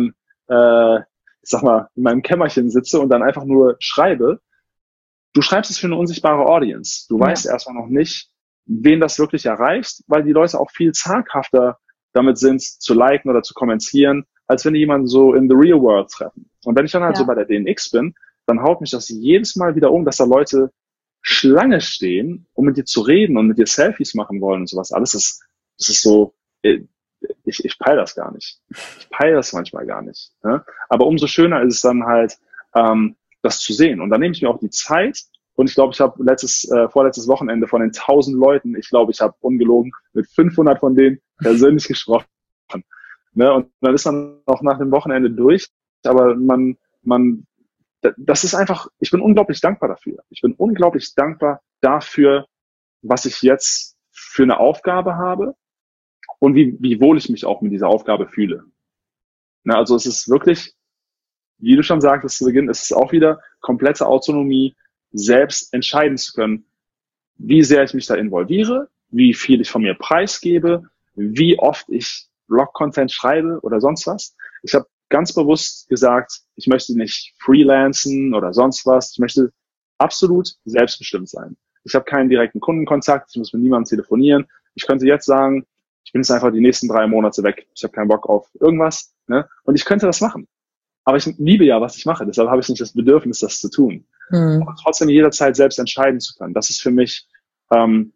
äh, ich sag mal, in meinem Kämmerchen sitze und dann einfach nur schreibe, du schreibst es für eine unsichtbare Audience. Du ja. weißt erstmal noch nicht, wen das wirklich erreicht, weil die Leute auch viel zaghafter damit sind, zu liken oder zu kommentieren, als wenn die jemanden so in the real world treffen. Und wenn ich dann halt ja. so bei der D N X bin, dann haut mich das jedes Mal wieder um, dass da Leute Schlange stehen, um mit dir zu reden und mit dir Selfies machen wollen und sowas. Alles ist, das ist so, ich, ich peile das gar nicht. Ich peile das manchmal gar nicht. Ne? Aber umso schöner ist es dann halt, ähm, das zu sehen. Und dann nehme ich mir auch die Zeit. Und ich glaube, ich habe letztes, äh, vorletztes Wochenende von den tausend Leuten, ich glaube, ich habe ungelogen mit fünfhundert von denen persönlich gesprochen. Ne? Und dann ist man auch nach dem Wochenende durch. Aber man, man, das ist einfach, ich bin unglaublich dankbar dafür. Ich bin unglaublich dankbar dafür, was ich jetzt für eine Aufgabe habe und wie, wie wohl ich mich auch mit dieser Aufgabe fühle. Ne? Also es ist wirklich, wie du schon sagtest zu Beginn, es ist auch wieder komplette Autonomie, selbst entscheiden zu können, wie sehr ich mich da involviere, wie viel ich von mir preisgebe, wie oft ich Blog-Content schreibe oder sonst was. Ich habe ganz bewusst gesagt, ich möchte nicht freelancen oder sonst was. Ich möchte absolut selbstbestimmt sein. Ich habe keinen direkten Kundenkontakt, ich muss mit niemandem telefonieren. Ich könnte jetzt sagen, ich bin jetzt einfach die nächsten drei Monate weg. Ich habe keinen Bock auf irgendwas. Ne? Und ich könnte das machen. Aber ich liebe ja, was ich mache. Deshalb habe ich nicht das Bedürfnis, das zu tun. Mhm. Aber trotzdem jederzeit selbst entscheiden zu können. Das ist für mich ähm,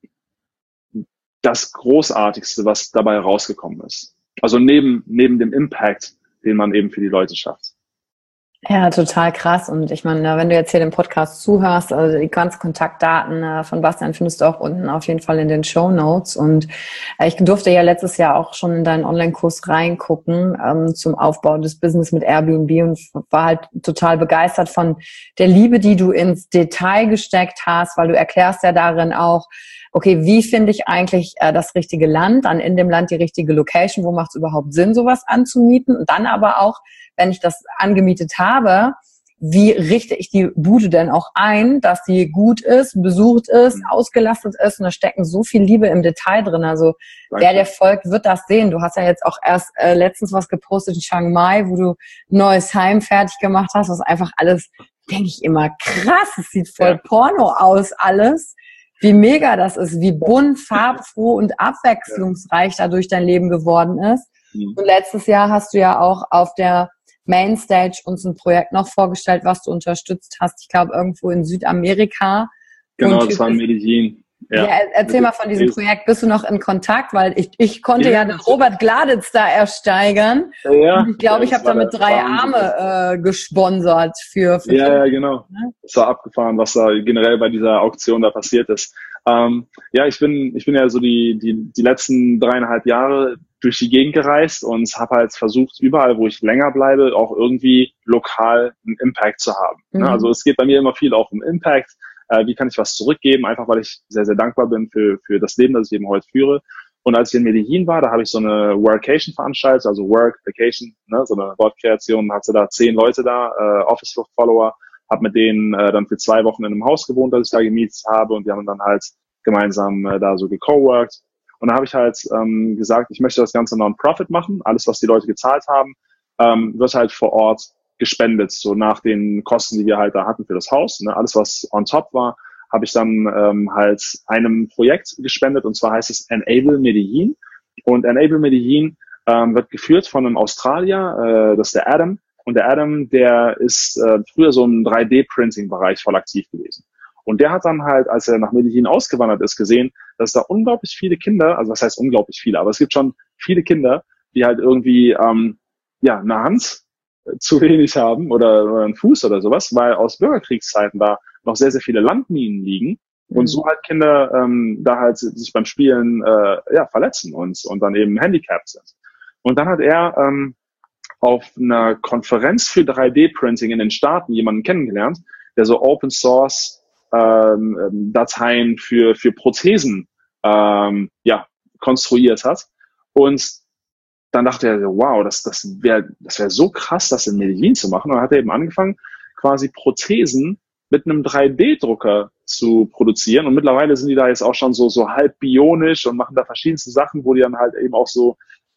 das Großartigste, was dabei rausgekommen ist. Also neben neben dem Impact, den man eben für die Leute schafft. Ja, total krass. Und ich meine, wenn du jetzt hier den Podcast zuhörst, also die ganzen Kontaktdaten von Bastian findest du auch unten auf jeden Fall in den Shownotes. Und ich durfte ja letztes Jahr auch schon in deinen Online-Kurs reingucken ähm, zum Aufbau des Business mit Airbnb und war halt total begeistert von der Liebe, die du ins Detail gesteckt hast, weil du erklärst ja darin auch, okay, wie finde ich eigentlich äh, das richtige Land, dann in dem Land die richtige Location, wo macht es überhaupt Sinn, sowas anzumieten und dann aber auch, wenn ich das angemietet habe, wie richte ich die Bude denn auch ein, dass die gut ist, besucht ist, ausgelastet ist und da stecken so viel Liebe im Detail drin. Also Danke. Wer dir folgt, wird das sehen. Du hast ja jetzt auch erst äh, letztens was gepostet in Chiang Mai, wo du ein neues Heim fertig gemacht hast, was einfach alles, denke ich immer, krass, es sieht voll ja. Porno aus alles. Wie mega das ist, wie bunt, farbfroh und abwechslungsreich dadurch dein Leben geworden ist. Mhm. Und letztes Jahr hast du ja auch auf der Mainstage uns ein Projekt noch vorgestellt, was du unterstützt hast. Ich glaube, irgendwo in Südamerika. Genau, das war in Medellin. Ja, ja erzähl mal von diesem Projekt. Bist du noch in Kontakt? Weil ich, ich konnte ja, ja den Robert Gladitz da ersteigern. Ja, und ich glaube, ja, ich habe damit drei Arme äh, gesponsert für, für Ja, ja, genau. Es war abgefahren, was da generell bei dieser Auktion da passiert ist. Ähm, ja, ich bin, ich bin ja so die, die, die letzten dreieinhalb Jahre durch die Gegend gereist und habe halt versucht, überall, wo ich länger bleibe, auch irgendwie lokal einen Impact zu haben. Mhm. Also es geht bei mir immer viel auch um Impact. Äh, wie kann ich was zurückgeben? Einfach, weil ich sehr, sehr dankbar bin für, für das Leben, das ich eben heute führe. Und als ich in Medellin war, da habe ich so eine Workation veranstaltet, also Work, Vacation, ne, so eine Wortkreation, hatte da zehn Leute da, äh, Office-Follower, habe mit denen äh, dann für zwei Wochen in einem Haus gewohnt, das ich da gemietet habe und die haben dann halt gemeinsam äh, da so gecoworked. Und da habe ich halt ähm, gesagt, ich möchte das Ganze Non-Profit machen. Alles, was die Leute gezahlt haben, ähm, wird halt vor Ort gespendet, so nach den Kosten, die wir halt da hatten für das Haus. Ne? Alles, was on top war, habe ich dann ähm, halt einem Projekt gespendet, und zwar heißt es Enable Medellin. Und Enable Medellin ähm, wird geführt von einem Australier, äh, das ist der Adam. Und der Adam, der ist äh, früher so im drei D-Printing-Bereich voll aktiv gewesen. Und der hat dann halt, als er nach Medellin ausgewandert ist, gesehen, dass da unglaublich viele Kinder, also was heißt unglaublich viele, aber es gibt schon viele Kinder, die halt irgendwie ähm, ja eine Hand äh, zu wenig haben oder, oder einen Fuß oder sowas, weil aus Bürgerkriegszeiten da noch sehr, sehr viele Landminen liegen mhm. und so halt Kinder ähm, da halt sich beim Spielen äh, ja verletzen und, und dann eben handicapped sind. Und dann hat er ähm, auf einer Konferenz für drei D-Printing in den Staaten jemanden kennengelernt, der so Open Source ähm, Dateien für für Prothesen ähm, ja konstruiert hat. Und dann dachte er, wow, das das wäre das wäre so krass, das in Medellin zu machen. Und dann hat er eben angefangen, quasi Prothesen mit einem drei D-Drucker zu produzieren. Und mittlerweile sind die da jetzt auch schon so so halb bionisch und machen da verschiedenste Sachen, wo die dann halt eben auch so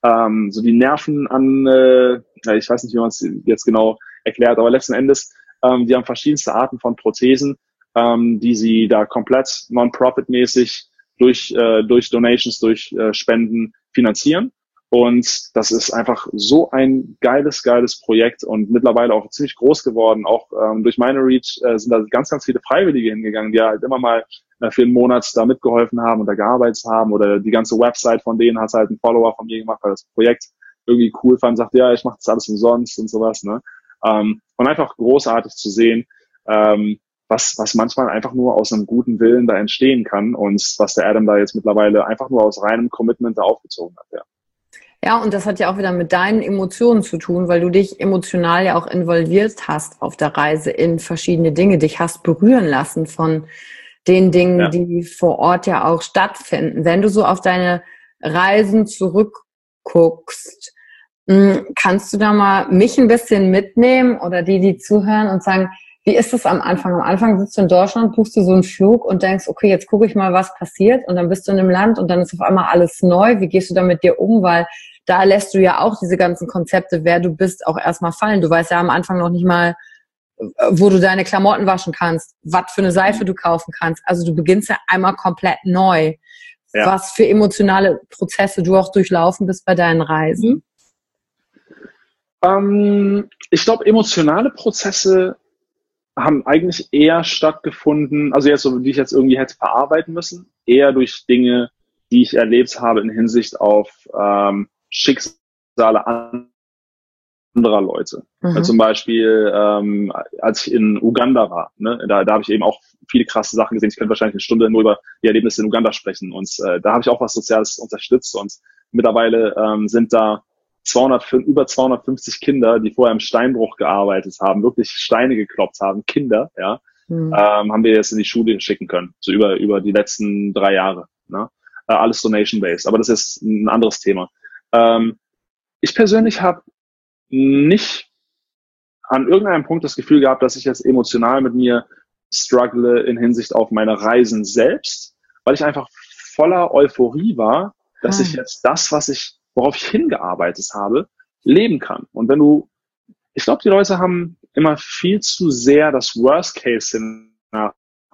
ähm, so die Nerven an, äh, ich weiß nicht, wie man es jetzt genau erklärt, aber letzten Endes, ähm, die haben verschiedenste Arten von Prothesen, ähm, die sie da komplett non-profit-mäßig durch, äh, durch Donations, durch äh, Spenden finanzieren. Und das ist einfach so ein geiles, geiles Projekt und mittlerweile auch ziemlich groß geworden. Auch ähm, durch meine Reach äh, sind da ganz, ganz viele Freiwillige hingegangen, die halt immer mal äh, für einen Monat da mitgeholfen haben und da gearbeitet haben. Oder die ganze Website von denen hat halt ein Follower von mir gemacht, weil das Projekt irgendwie cool fand, sagt, ja, ich mache das alles umsonst und sowas. Ne? Ähm, und einfach großartig zu sehen, ähm, was, was manchmal einfach nur aus einem guten Willen da entstehen kann und was der Adam da jetzt mittlerweile einfach nur aus reinem Commitment da aufgezogen hat. Ja. Ja, und das hat ja auch wieder mit deinen Emotionen zu tun, weil du dich emotional ja auch involviert hast auf der Reise in verschiedene Dinge, dich hast berühren lassen von den Dingen, ja. die vor Ort ja auch stattfinden. Wenn du so auf deine Reisen zurückguckst, kannst du da mal mich ein bisschen mitnehmen oder die, die zuhören und sagen, wie ist es am Anfang? Am Anfang sitzt du in Deutschland, buchst du so einen Flug und denkst, okay, jetzt gucke ich mal, was passiert. Und dann bist du in einem Land und dann ist auf einmal alles neu. Wie gehst du da mit dir um? Weil da lässt du ja auch diese ganzen Konzepte, wer du bist, auch erstmal fallen. Du weißt ja am Anfang noch nicht mal, wo du deine Klamotten waschen kannst, was für eine Seife du kaufen kannst. Also du beginnst ja einmal komplett neu. Ja. Was für emotionale Prozesse du auch durchlaufen bist bei deinen Reisen? Ähm, ich glaube, emotionale Prozesse haben eigentlich eher stattgefunden, also jetzt so, die ich jetzt irgendwie hätte verarbeiten müssen, eher durch Dinge, die ich erlebt habe in Hinsicht auf ähm, Schicksale anderer Leute. Mhm. Also zum Beispiel, ähm, als ich in Uganda war, ne, da, da habe ich eben auch viele krasse Sachen gesehen. Ich könnte wahrscheinlich eine Stunde nur über die Erlebnisse in Uganda sprechen. Und äh, da habe ich auch was Soziales unterstützt. Und mittlerweile ähm, sind da zweihundert, über zweihundertfünfzig Kinder, die vorher im Steinbruch gearbeitet haben, wirklich Steine gekloppt haben, Kinder, ja, mhm. ähm, haben wir jetzt in die Schule schicken können, so über über die letzten drei Jahre. Ne? Äh, alles Donation-based, aber das ist ein anderes Thema. Ähm, ich persönlich habe nicht an irgendeinem Punkt das Gefühl gehabt, dass ich jetzt emotional mit mir struggle in Hinsicht auf meine Reisen selbst, weil ich einfach voller Euphorie war, dass mhm. ich jetzt das, was ich worauf ich hingearbeitet habe, leben kann. Und wenn du, ich glaube, die Leute haben immer viel zu sehr das Worst-Case-Szenario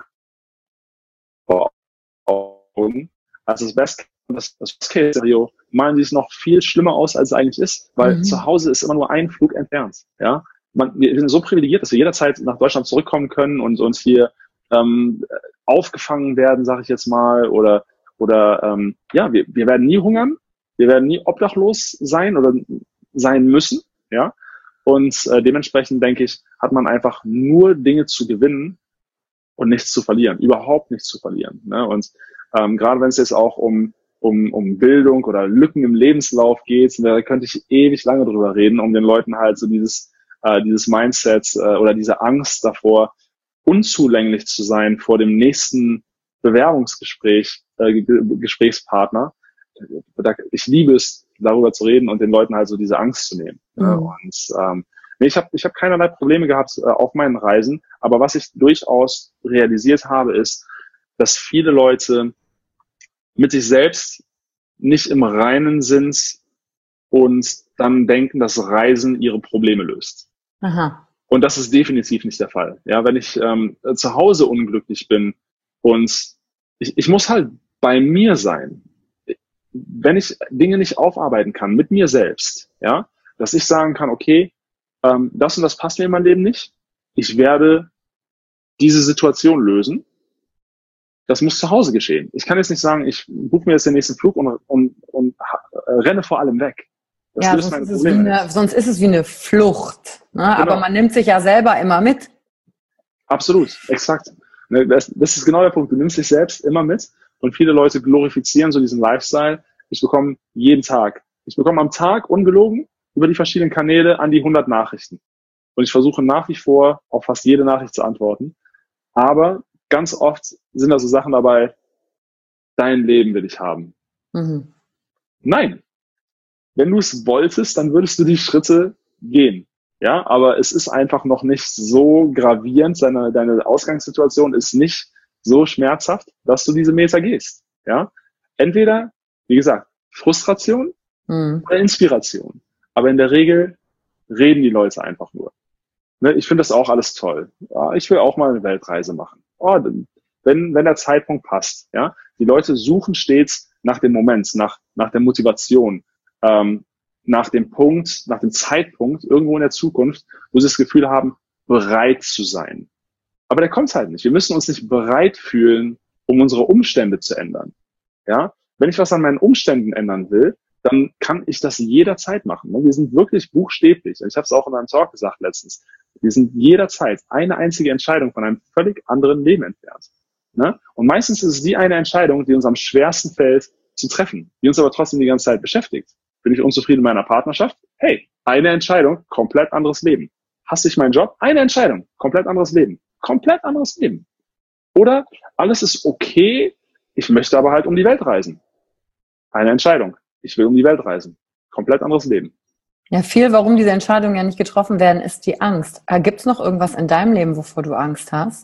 vor Augen, als das Best, das, das Worst-Case-Szenario malen sie es noch viel schlimmer aus, als es eigentlich ist, weil mhm. zu Hause ist immer nur ein Flug entfernt. Ja, Man, wir sind so privilegiert, dass wir jederzeit nach Deutschland zurückkommen können und uns hier ähm, aufgefangen werden, sage ich jetzt mal, oder oder ähm, ja, wir, wir werden nie hungern. Wir werden nie obdachlos sein oder sein müssen, ja. Und äh, dementsprechend, denke ich, hat man einfach nur Dinge zu gewinnen und nichts zu verlieren, überhaupt nichts zu verlieren. Ne? Und ähm, gerade wenn es jetzt auch um, um, um Bildung oder Lücken im Lebenslauf geht, da könnte ich ewig lange drüber reden, um den Leuten halt so dieses, äh, dieses Mindset äh, oder diese Angst davor, unzulänglich zu sein vor dem nächsten Bewerbungsgespräch, äh, Gesprächspartner. Ich liebe es, darüber zu reden und den Leuten halt so diese Angst zu nehmen. Mhm. Und ähm, nee, ich habe ich hab keinerlei Probleme gehabt äh, auf meinen Reisen, aber was ich durchaus realisiert habe, ist, dass viele Leute mit sich selbst nicht im Reinen sind und dann denken, dass Reisen ihre Probleme löst. Aha. Und das ist definitiv nicht der Fall. Ja, wenn ich ähm, zu Hause unglücklich bin und ich, ich muss halt bei mir sein, wenn ich Dinge nicht aufarbeiten kann mit mir selbst, ja, dass ich sagen kann, okay, ähm, das und das passt mir in meinem Leben nicht, ich werde diese Situation lösen, das muss zu Hause geschehen. Ich kann jetzt nicht sagen, ich buche mir jetzt den nächsten Flug und, und, und äh, renne vor allem weg. Das ja, sonst ist, eine, sonst ist es wie eine Flucht, ne? Genau. Aber man nimmt sich ja selber immer mit. Absolut, exakt. Das, das ist genau der Punkt, du nimmst dich selbst immer mit. Und viele Leute glorifizieren so diesen Lifestyle. Ich bekomme jeden Tag, ich bekomme am Tag ungelogen über die verschiedenen Kanäle an die hundert Nachrichten. Und ich versuche nach wie vor auf fast jede Nachricht zu antworten. Aber ganz oft sind da so Sachen dabei, dein Leben will ich haben. Mhm. Nein. Wenn du es wolltest, dann würdest du die Schritte gehen. Ja, aber es ist einfach noch nicht so gravierend. Deine, deine Ausgangssituation ist nicht so schmerzhaft, dass du diese Meter gehst. Ja, entweder, wie gesagt, Frustration Mhm. oder Inspiration. Aber in der Regel reden die Leute einfach nur. Ne, ich finde das auch alles toll. Ja, ich will auch mal eine Weltreise machen. Oh, wenn, wenn der Zeitpunkt passt. Ja, die Leute suchen stets nach dem Moment, nach, nach der Motivation, ähm, nach dem Punkt, nach dem Zeitpunkt irgendwo in der Zukunft, wo sie das Gefühl haben, bereit zu sein. Aber der kommt halt nicht. Wir müssen uns nicht bereit fühlen, um unsere Umstände zu ändern. Ja, wenn ich was an meinen Umständen ändern will, dann kann ich das jederzeit machen. Wir sind wirklich buchstäblich. Ich habe es auch in einem Talk gesagt letztens. Wir sind jederzeit eine einzige Entscheidung von einem völlig anderen Leben entfernt. Ne? Und meistens ist es die eine Entscheidung, die uns am schwersten fällt zu treffen, die uns aber trotzdem die ganze Zeit beschäftigt. Bin ich unzufrieden in meiner Partnerschaft? Hey, eine Entscheidung, komplett anderes Leben. Hasse ich meinen Job? Eine Entscheidung, komplett anderes Leben. Komplett anderes Leben. Oder alles ist okay, ich möchte aber halt um die Welt reisen. Eine Entscheidung. Ich will um die Welt reisen. Komplett anderes Leben. Ja, viel, warum diese Entscheidungen ja nicht getroffen werden, ist die Angst. Äh, Gibt es noch irgendwas in deinem Leben, wovor du Angst hast?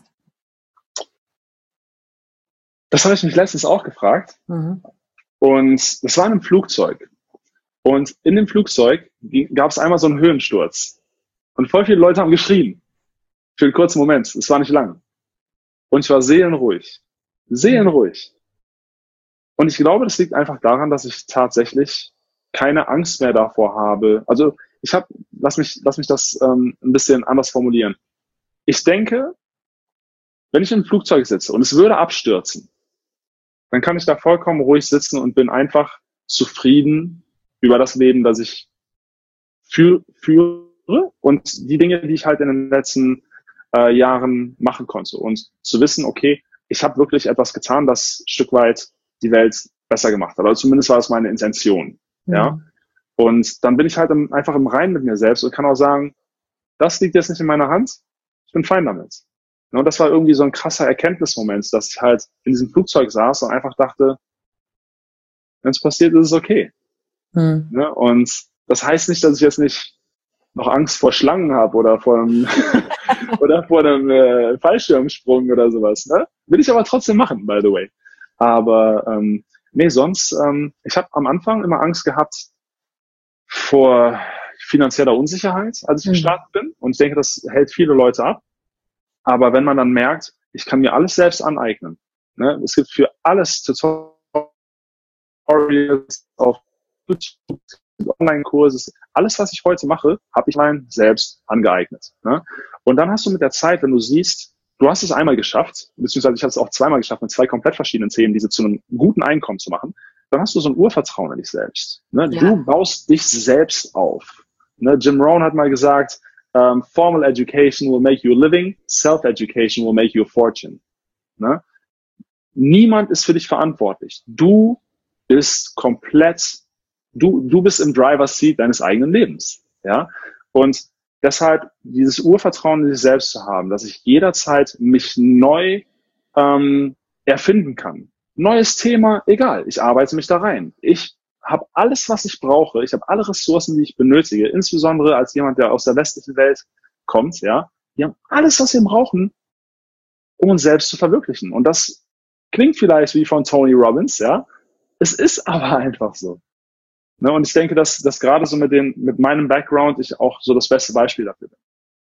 Das habe ich mich letztens auch gefragt. Mhm. Und das war in einem Flugzeug. Und in dem Flugzeug gab es einmal so einen Höhensturz. Und voll viele Leute haben geschrien. Für einen kurzen Moment. Es war nicht lang. Und ich war seelenruhig. Seelenruhig. Und ich glaube, das liegt einfach daran, dass ich tatsächlich keine Angst mehr davor habe. Also ich habe, lass mich, lass mich das ähm, ein bisschen anders formulieren. Ich denke, wenn ich im Flugzeug sitze und es würde abstürzen, dann kann ich da vollkommen ruhig sitzen und bin einfach zufrieden über das Leben, das ich für, führe und die Dinge, die ich halt in den letzten äh, Jahren machen konnte. Und zu wissen, okay, ich habe wirklich etwas getan, das ein Stück weit die Welt besser gemacht hat. Also zumindest war das meine Intention. Mhm. Ja. Und dann bin ich halt im, einfach im Reinen mit mir selbst und kann auch sagen, das liegt jetzt nicht in meiner Hand. Ich bin fein damit. Und das war irgendwie so ein krasser Erkenntnismoment, dass ich halt in diesem Flugzeug saß und einfach dachte, wenn es passiert, ist es okay. Mhm. Ja, und das heißt nicht, dass ich jetzt nicht noch Angst vor Schlangen habe oder vor einem, oder vor einem äh, Fallschirmsprung oder sowas. Ne? Will ich aber trotzdem machen, by the way. Aber ähm, nee, sonst, ähm, ich habe am Anfang immer Angst gehabt vor finanzieller Unsicherheit, als ich gestartet bin. Und ich denke, das hält viele Leute ab. Aber wenn man dann merkt, ich kann mir alles selbst aneignen. Ne? Es gibt für alles Tutorials auf YouTube, Online-Kurse. Alles, was ich heute mache, habe ich mein selbst angeeignet. Ne? Und dann hast du mit der Zeit, wenn du siehst, du hast es einmal geschafft, beziehungsweise ich habe es auch zweimal geschafft, mit zwei komplett verschiedenen Themen, diese zu einem guten Einkommen zu machen, dann hast du so ein Urvertrauen in dich selbst. Ne? Ja. Du baust dich selbst auf. Ne? Jim Rohn hat mal gesagt, um, formal education will make you a living, self-education will make you a fortune. Ne? Niemand ist für dich verantwortlich. Du bist komplett, du, du bist im Driver's Seat deines eigenen Lebens. Ja? Und deshalb dieses Urvertrauen in sich selbst zu haben, dass ich jederzeit mich neu ähm, erfinden kann. Neues Thema, egal, ich arbeite mich da rein. Ich habe alles, was ich brauche. Ich habe alle Ressourcen, die ich benötige, insbesondere als jemand, der aus der westlichen Welt kommt. Ja, wir haben alles, was wir brauchen, um uns selbst zu verwirklichen. Und das klingt vielleicht wie von Tony Robbins, ja. Es ist aber einfach so. Ne? Und ich denke, dass, dass gerade so mit, den, mit meinem Background ich auch so das beste Beispiel dafür bin.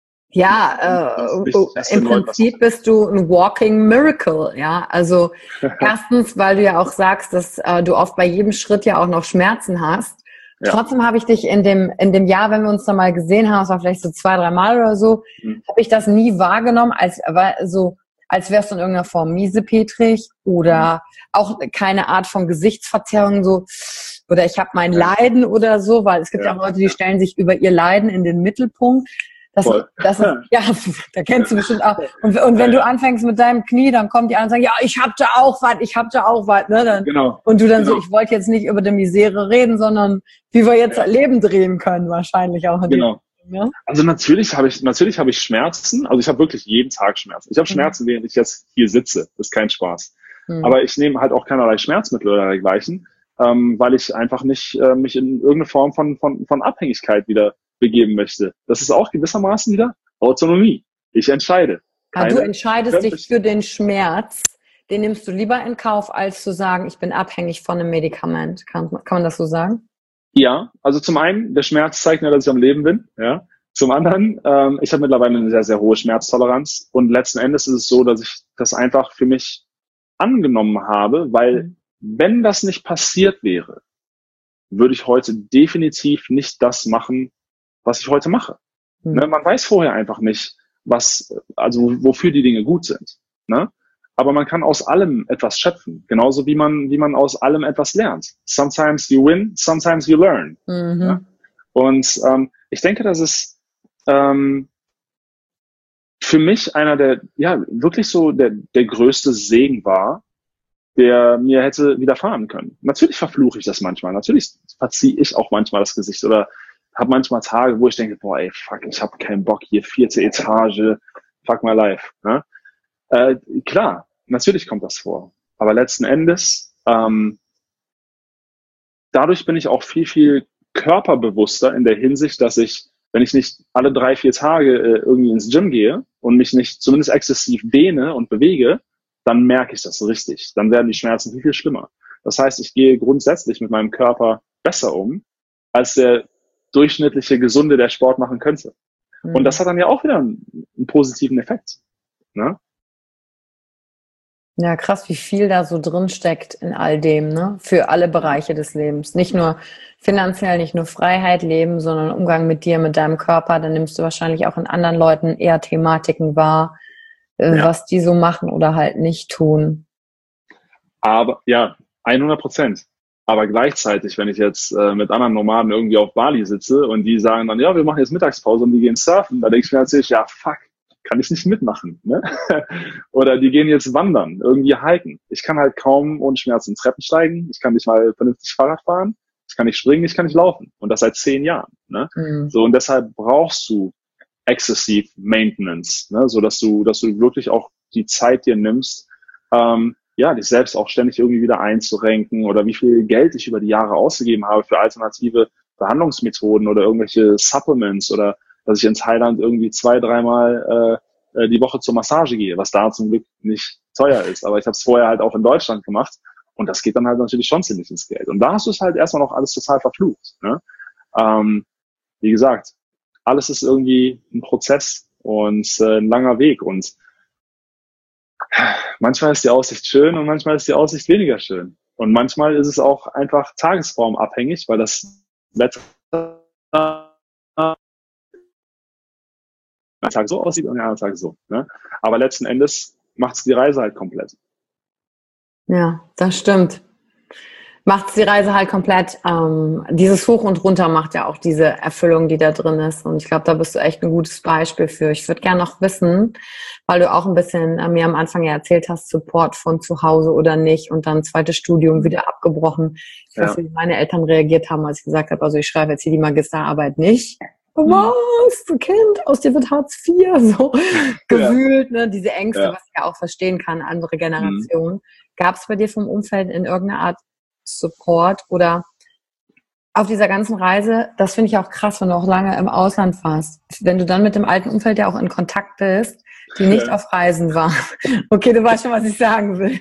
Ja, äh, im Prinzip bist du ein Walking Miracle, ja. Also erstens, weil du ja auch sagst, dass äh, du oft bei jedem Schritt ja auch noch Schmerzen hast. Ja. Trotzdem habe ich dich in dem in dem Jahr, wenn wir uns da mal gesehen haben, es war vielleicht so zwei, drei Mal oder so, mhm. habe ich das nie wahrgenommen, als so als wärst du in irgendeiner Form miesepetrig oder mhm. auch keine Art von Gesichtsverzerrung so oder ich habe mein ja. Leiden oder so, weil es gibt ja, ja auch Leute, die stellen sich über ihr Leiden in den Mittelpunkt. Das, das ist, ja, da kennst du bestimmt auch. Und, und wenn du anfängst mit deinem Knie, dann kommt die anderen und sagen, ja, ich hab da auch was, ich hab da auch was, ne? Dann, genau. Und du dann genau. so, ich wollte jetzt nicht über die Misere reden, sondern wie wir jetzt ja. Leben drehen können, wahrscheinlich auch. Genau. Dem, ja? Also natürlich habe ich, natürlich habe ich Schmerzen. Also ich habe wirklich jeden Tag Schmerzen. Ich habe Schmerzen, mhm. während ich jetzt hier sitze. Das ist kein Spaß. Mhm. Aber ich nehme halt auch keinerlei Schmerzmittel oder dergleichen, ähm, weil ich einfach nicht äh, mich in irgendeine Form von, von, von Abhängigkeit wieder begeben möchte. Das ist auch gewissermaßen wieder Autonomie. Ich entscheide. Ja, du entscheidest dich für den Schmerz, den nimmst du lieber in Kauf, als zu sagen, ich bin abhängig von einem Medikament. Kann, kann man das so sagen? Ja, also zum einen, der Schmerz zeigt mir, dass ich am Leben bin. Ja. Zum anderen, ähm, ich habe mittlerweile eine sehr, sehr hohe Schmerztoleranz und letzten Endes ist es so, dass ich das einfach für mich angenommen habe, weil mhm. wenn das nicht passiert wäre, würde ich heute definitiv nicht das machen, was ich heute mache. Mhm. Ne, man weiß vorher einfach nicht, was, also wofür die Dinge gut sind. Ne? Aber man kann aus allem etwas schöpfen, genauso wie man, wie man aus allem etwas lernt. Sometimes you win, sometimes you learn. Mhm. Ne? Und ähm, ich denke, dass es ähm, für mich einer der, ja, wirklich so der, der größte Segen war, der mir hätte widerfahren können. Natürlich verfluche ich das manchmal, natürlich verziehe ich auch manchmal das Gesicht oder habe manchmal Tage, wo ich denke, boah, ey, fuck, ich habe keinen Bock hier, vierte Etage, fuck my life. Ne? Äh, klar, natürlich kommt das vor, aber letzten Endes, ähm, dadurch bin ich auch viel, viel körperbewusster in der Hinsicht, dass ich, wenn ich nicht alle drei, vier Tage äh, irgendwie ins Gym gehe und mich nicht zumindest exzessiv dehne und bewege, dann merke ich das richtig. Dann werden die Schmerzen viel, viel schlimmer. Das heißt, ich gehe grundsätzlich mit meinem Körper besser um, als der durchschnittliche Gesunde, der Sport machen könnte. Mhm. Und das hat dann ja auch wieder einen, einen positiven Effekt. Ne? Ja, krass, wie viel da so drin steckt in all dem, ne? Für alle Bereiche des Lebens. Nicht nur finanziell, nicht nur Freiheit leben, sondern Umgang mit dir, mit deinem Körper. Dann nimmst du wahrscheinlich auch in anderen Leuten eher Thematiken wahr, ja. was die so machen oder halt nicht tun. Aber, ja, hundert Prozent. Aber gleichzeitig, wenn ich jetzt äh, mit anderen Nomaden irgendwie auf Bali sitze und die sagen dann, ja, wir machen jetzt Mittagspause und die gehen surfen, da denke ich mir natürlich, ja, fuck, kann ich nicht mitmachen. Ne? Oder die gehen jetzt wandern, irgendwie hiken. Ich kann halt kaum ohne Schmerzen Treppen steigen, ich kann nicht mal vernünftig Fahrrad fahren, ich kann nicht springen, ich kann nicht laufen. Und das seit zehn Jahren. Ne? Mhm. So, und deshalb brauchst du excessive Maintenance, ne? So dass du, dass du wirklich auch die Zeit dir nimmst, ähm, ja, dich selbst auch ständig irgendwie wieder einzurenken oder wie viel Geld ich über die Jahre ausgegeben habe für alternative Behandlungsmethoden oder irgendwelche Supplements oder dass ich in Thailand irgendwie zwei, dreimal äh, die Woche zur Massage gehe, was da zum Glück nicht teuer ist. Aber ich habe es vorher halt auch in Deutschland gemacht und das geht dann halt natürlich schon ziemlich ins Geld. Und da hast du es halt erstmal noch alles total verflucht. Ne? Ähm, wie gesagt, alles ist irgendwie ein Prozess und äh, ein langer Weg und manchmal ist die Aussicht schön und manchmal ist die Aussicht weniger schön. Und manchmal ist es auch einfach tagesformabhängig, weil das Wetter ein Tag so aussieht und der andere Tag so. Ne? Aber letzten Endes macht es die Reise halt komplett. Ja, das stimmt. Macht die Reise halt komplett. Ähm, dieses Hoch und Runter macht ja auch diese Erfüllung, die da drin ist. Und ich glaube, da bist du echt ein gutes Beispiel für. Ich würde gerne noch wissen, weil du auch ein bisschen äh, mir am Anfang ja erzählt hast, Support von zu Hause oder nicht und dann zweites Studium wieder abgebrochen. Ich weiß nicht, wie meine Eltern reagiert haben, als ich gesagt habe, also ich schreibe jetzt hier die Magisterarbeit nicht. Was? Du Kind, aus dir wird Hartz vier, so gewühlt, ne? Diese Ängste, ja. Was ich ja auch verstehen kann, andere Generationen. Mhm. Gab es bei dir vom Umfeld in irgendeiner Art Support oder auf dieser ganzen Reise, das finde ich auch krass, wenn du auch lange im Ausland warst, wenn du dann mit dem alten Umfeld ja auch in Kontakt bist, die nicht ja. auf Reisen waren. Okay, du weißt schon, was ich sagen will.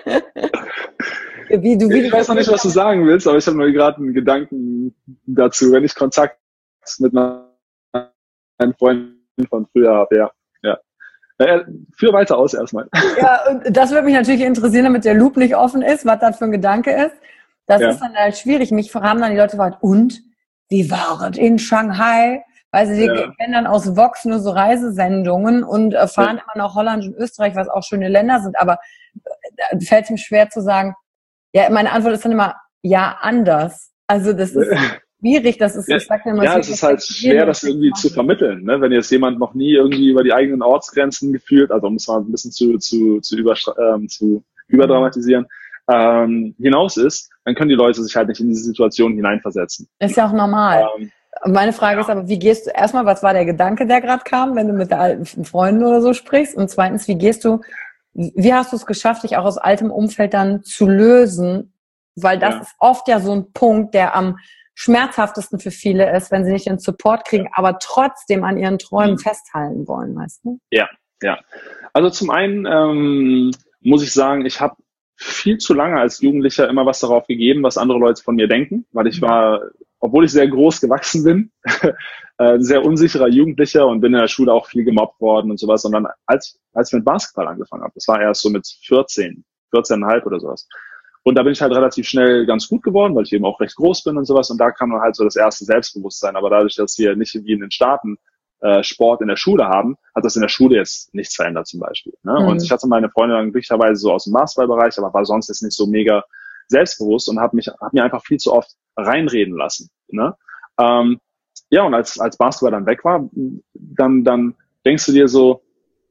wie, du, wie ich weiß noch nicht, was du sagen willst, aber ich habe nur gerade einen Gedanken dazu, wenn ich Kontakt mit meinen Freunden von früher habe, ja. ja. ja führ weiter aus erstmal. Ja, und das würde mich natürlich interessieren, damit der Loop nicht offen ist, was das für ein Gedanke ist. Das ja. ist dann halt schwierig. Mich haben dann die Leute gefragt, und? Wie war es in Shanghai? Weil sie ja. kennen dann aus Vox nur so Reisesendungen und äh, fahren ja. immer nach Holland und Österreich, was auch schöne Länder sind. Aber da fällt es mir schwer zu sagen, ja, meine Antwort ist dann immer, ja, anders. Also das ist schwierig, das ist, ja, ich sag immer, ja, es ist halt schwer, das irgendwie zu vermitteln, ne? Wenn jetzt jemand noch nie irgendwie über die eigenen Ortsgrenzen gefühlt, also um es mal ein bisschen zu, zu, zu, über, ähm, zu überdramatisieren, ähm, hinaus ist, dann können die Leute sich halt nicht in diese Situation hineinversetzen. Ist ja auch normal. Ähm, Meine Frage ja. ist aber, wie gehst du, erstmal, was war der Gedanke, der gerade kam, wenn du mit der alten Freunden oder so sprichst? Und zweitens, wie gehst du, wie hast du es geschafft, dich auch aus altem Umfeld dann zu lösen? Weil das ja. ist oft ja so ein Punkt, der am schmerzhaftesten für viele ist, wenn sie nicht den Support kriegen, ja. aber trotzdem an ihren Träumen mhm. festhalten wollen, weißt du? Ja, ja. Also zum einen ähm, muss ich sagen, ich habe viel zu lange als Jugendlicher immer was darauf gegeben, was andere Leute von mir denken, weil ich war obwohl ich sehr groß gewachsen bin, ein sehr unsicherer Jugendlicher und bin in der Schule auch viel gemobbt worden und sowas. Und dann, als, als ich mit Basketball angefangen habe, das war erst so mit vierzehn, vierzehn Komma fünf oder sowas. Und da bin ich halt relativ schnell ganz gut geworden, weil ich eben auch recht groß bin und sowas. Und da kam dann halt so das erste Selbstbewusstsein. Aber dadurch, dass wir nicht wie in den Staaten äh, Sport in der Schule haben, hat das in der Schule jetzt nichts verändert zum Beispiel. Ne? Mhm. Und ich hatte meine Freunde dann glücklicherweise so aus dem Basketballbereich, aber war sonst jetzt nicht so mega selbstbewusst und habe mich hab mir einfach viel zu oft reinreden lassen. Ne? Ähm, ja, und als als Basketball dann weg war, dann dann denkst du dir so,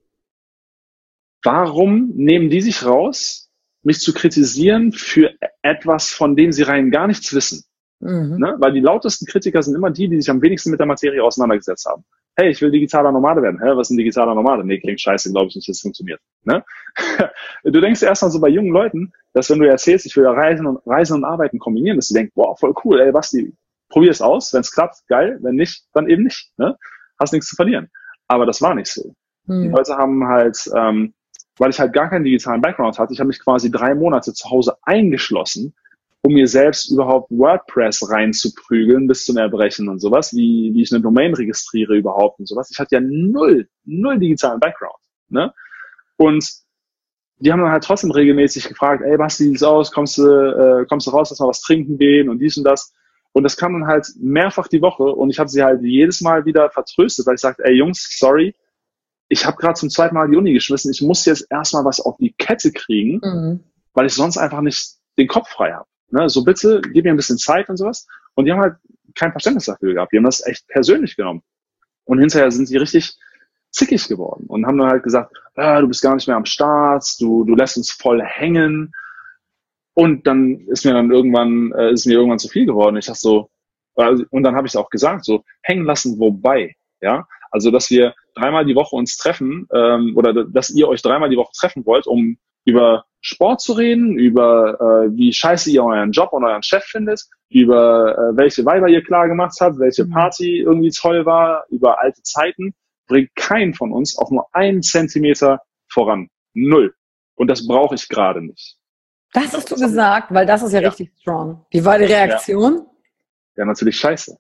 warum nehmen die sich raus, mich zu kritisieren für etwas, von dem sie rein gar nichts wissen? Mhm. Ne? Weil die lautesten Kritiker sind immer die, die sich am wenigsten mit der Materie auseinandergesetzt haben. Hey, ich will digitaler Nomade werden. Hä, was ist ein digitaler Nomade? Nee, klingt scheiße, glaube ich nicht, dass es funktioniert. Ne? Du denkst erstmal so bei jungen Leuten, dass wenn du erzählst, ich will Reisen und Reisen und Arbeiten kombinieren, dass du denkst, wow, voll cool, ey, Basti, probier es aus, wenn es klappt, geil, wenn nicht, dann eben nicht. Ne? Hast nichts zu verlieren. Aber das war nicht so. Hm. Die Leute haben halt, ähm, weil ich halt gar keinen digitalen Background hatte, ich habe mich quasi drei Monate zu Hause eingeschlossen, um mir selbst überhaupt WordPress reinzuprügeln bis zum Erbrechen und sowas, wie, wie ich eine Domain registriere überhaupt und sowas. Ich hatte ja null, null digitalen Background. Ne? Und die haben dann halt trotzdem regelmäßig gefragt, ey, Basti, wie sieht's aus? Kommst du, äh, kommst du raus, lass mal was trinken gehen und dies und das. Und das kam dann halt mehrfach die Woche und ich habe sie halt jedes Mal wieder vertröstet, weil ich sagte, ey Jungs, sorry, ich habe gerade zum zweiten Mal die Uni geschmissen, ich muss jetzt erstmal was auf die Kette kriegen, mhm. weil ich sonst einfach nicht den Kopf frei habe. Ne? So bitte, gib mir ein bisschen Zeit und sowas. Und die haben halt kein Verständnis dafür gehabt. Die haben das echt persönlich genommen. Und hinterher sind sie richtig zickig geworden und haben dann halt gesagt, ah, du bist gar nicht mehr am Start, du, du lässt uns voll hängen. Und dann ist mir dann irgendwann, äh, ist mir irgendwann zu viel geworden. Ich dachte so, äh, und dann habe ich es auch gesagt, so, hängen lassen, wobei, ja. Also, dass wir dreimal die Woche uns treffen, ähm, oder dass ihr euch dreimal die Woche treffen wollt, um über Sport zu reden, über äh, wie scheiße ihr euren Job und euren Chef findet, über äh, welche Weiber ihr klar gemacht habt, welche Party irgendwie toll war, über alte Zeiten, bringt keinen von uns auch nur einen Zentimeter voran. Null. Und das brauche ich gerade nicht. Das hast du gesagt, weil das ist ja, ja richtig strong. Wie war die Reaktion? Ja, ja natürlich scheiße.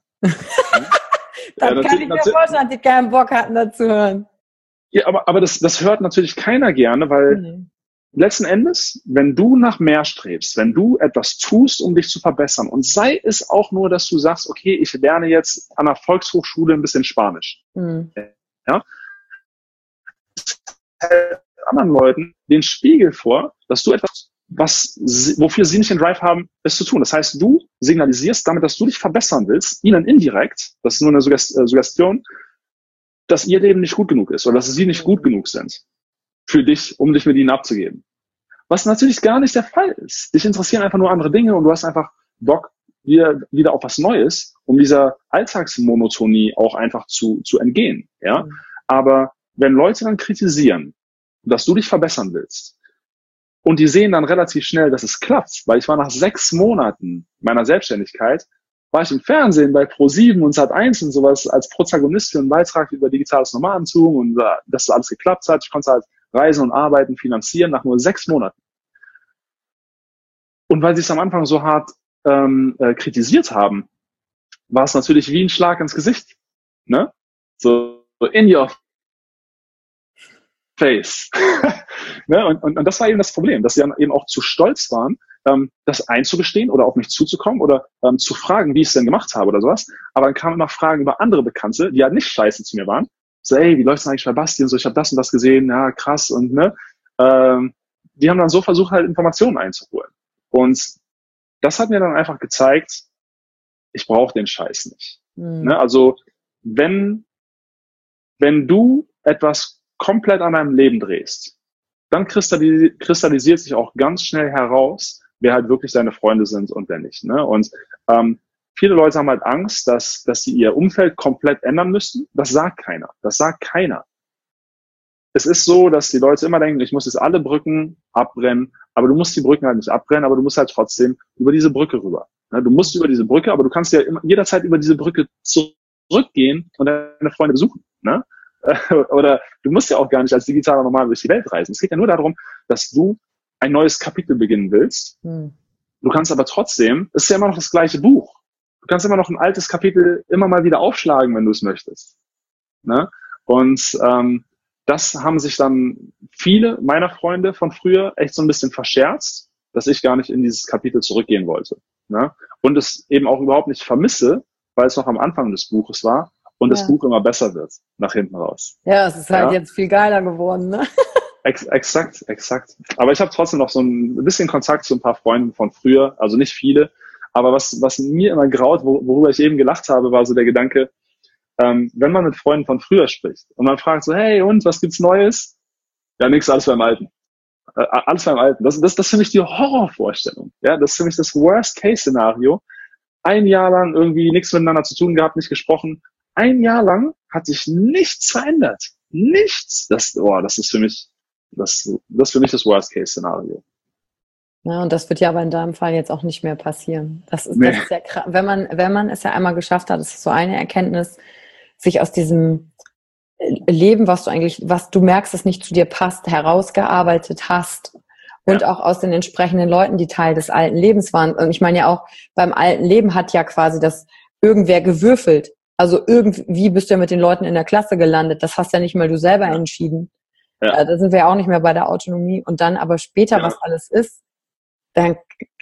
Dann ja, kann ich mir vorstellen, dass die keinen Bock hatten, dazu hören. Ja, aber, aber das, das hört natürlich keiner gerne, weil mhm. letzten Endes, wenn du nach mehr strebst, wenn du etwas tust, um dich zu verbessern, und sei es auch nur, dass du sagst, okay, ich lerne jetzt an der Volkshochschule ein bisschen Spanisch. Mhm. Ja, anderen Leuten den Spiegel vor, dass du etwas, was, wofür sie nicht den Drive haben, es zu tun. Das heißt, du signalisierst damit, dass du dich verbessern willst, ihnen indirekt, das ist nur eine Suggestion, dass ihr Leben nicht gut genug ist oder dass sie nicht gut genug sind für dich, um dich mit ihnen abzugeben. Was natürlich gar nicht der Fall ist. Dich interessieren einfach nur andere Dinge und du hast einfach Bock wieder, wieder auf was Neues, um dieser Alltagsmonotonie auch einfach zu, zu entgehen. Ja? Mhm. Aber wenn Leute dann kritisieren, dass du dich verbessern willst, und die sehen dann relativ schnell, dass es klappt, weil ich war nach sechs Monaten meiner Selbstständigkeit, war ich im Fernsehen bei ProSieben und Sat eins und sowas als Protagonist für einen Beitrag über digitales Nomadentum und uh, dass das alles geklappt hat. Ich konnte halt Reisen und Arbeiten finanzieren nach nur sechs Monaten. Und weil sie es am Anfang so hart ähm, äh, kritisiert haben, war es natürlich wie ein Schlag ins Gesicht. Ne? So in your face. Ne? und, und, und das war eben das Problem, dass sie dann eben auch zu stolz waren, ähm, das einzugestehen oder auf mich zuzukommen oder ähm, zu fragen, wie ich es denn gemacht habe oder sowas. Aber dann kamen noch Fragen über andere Bekannte, die halt nicht scheiße zu mir waren. So, ey, wie läuft's eigentlich bei Basti und so, ich habe das und das gesehen, ja, krass und ne. Ähm, die haben dann so versucht, halt Informationen einzuholen. Und das hat mir dann einfach gezeigt, ich brauche den Scheiß nicht. Mhm. Ne? Also wenn, wenn du etwas komplett an deinem Leben drehst, dann kristallis- kristallisiert sich auch ganz schnell heraus, wer halt wirklich deine Freunde sind und wer nicht. Ne? Und ähm, viele Leute haben halt Angst, dass, dass sie ihr Umfeld komplett ändern müssen. Das sagt keiner. Das sagt keiner. Es ist so, dass die Leute immer denken, ich muss jetzt alle Brücken abbrennen, aber du musst die Brücken halt nicht abbrennen, aber du musst halt trotzdem über diese Brücke rüber. Ne? Du musst über diese Brücke, aber du kannst ja immer, jederzeit über diese Brücke zurückgehen und deine Freunde besuchen. Ne? Oder du musst ja auch gar nicht als digitaler Nomade durch die Welt reisen. Es geht ja nur darum, dass du ein neues Kapitel beginnen willst. Hm. Du kannst aber trotzdem, es ist ja immer noch das gleiche Buch. Du kannst immer noch ein altes Kapitel immer mal wieder aufschlagen, wenn du es möchtest. Ne? Und ähm, das haben sich dann viele meiner Freunde von früher echt so ein bisschen verscherzt, dass ich gar nicht in dieses Kapitel zurückgehen wollte. Ne? Und es eben auch überhaupt nicht vermisse, weil es noch am Anfang des Buches war und ja. das Buch immer besser wird, nach hinten raus. Ja, es ist halt ja. jetzt viel geiler geworden, ne? Ex exakt, exakt. Aber ich habe trotzdem noch so ein bisschen Kontakt zu ein paar Freunden von früher, also nicht viele. Aber was, was mir immer graut, wo, worüber ich eben gelacht habe, war so der Gedanke, ähm, wenn man mit Freunden von früher spricht und man fragt so, hey, und, was gibt's Neues? Ja, nix, alles beim Alten. Äh, alles beim Alten. Das, das, das ist für mich die Horrorvorstellung. Ja, das ist für mich das Worst-Case-Szenario. Ein Jahr lang irgendwie nichts miteinander zu tun gehabt, nicht gesprochen. Ein Jahr lang hat sich nichts verändert. Nichts. Das, oh, das ist für mich, das, das ist für mich das Worst-Case-Szenario. Ja, und das wird ja aber in deinem Fall jetzt auch nicht mehr passieren. Das ist, Nee. das ist ja krass. Wenn man, wenn man es ja einmal geschafft hat, das ist so eine Erkenntnis, sich aus diesem Leben, was du eigentlich, was du merkst, es nicht zu dir passt, herausgearbeitet hast und ja. auch aus den entsprechenden Leuten, die Teil des alten Lebens waren. Und ich meine ja auch, beim alten Leben hat ja quasi das irgendwer gewürfelt. Also irgendwie bist du ja mit den Leuten in der Klasse gelandet. Das hast ja nicht mal du selber ja. entschieden. Ja. Da sind wir ja auch nicht mehr bei der Autonomie. Und dann aber später, ja. was alles ist, dann,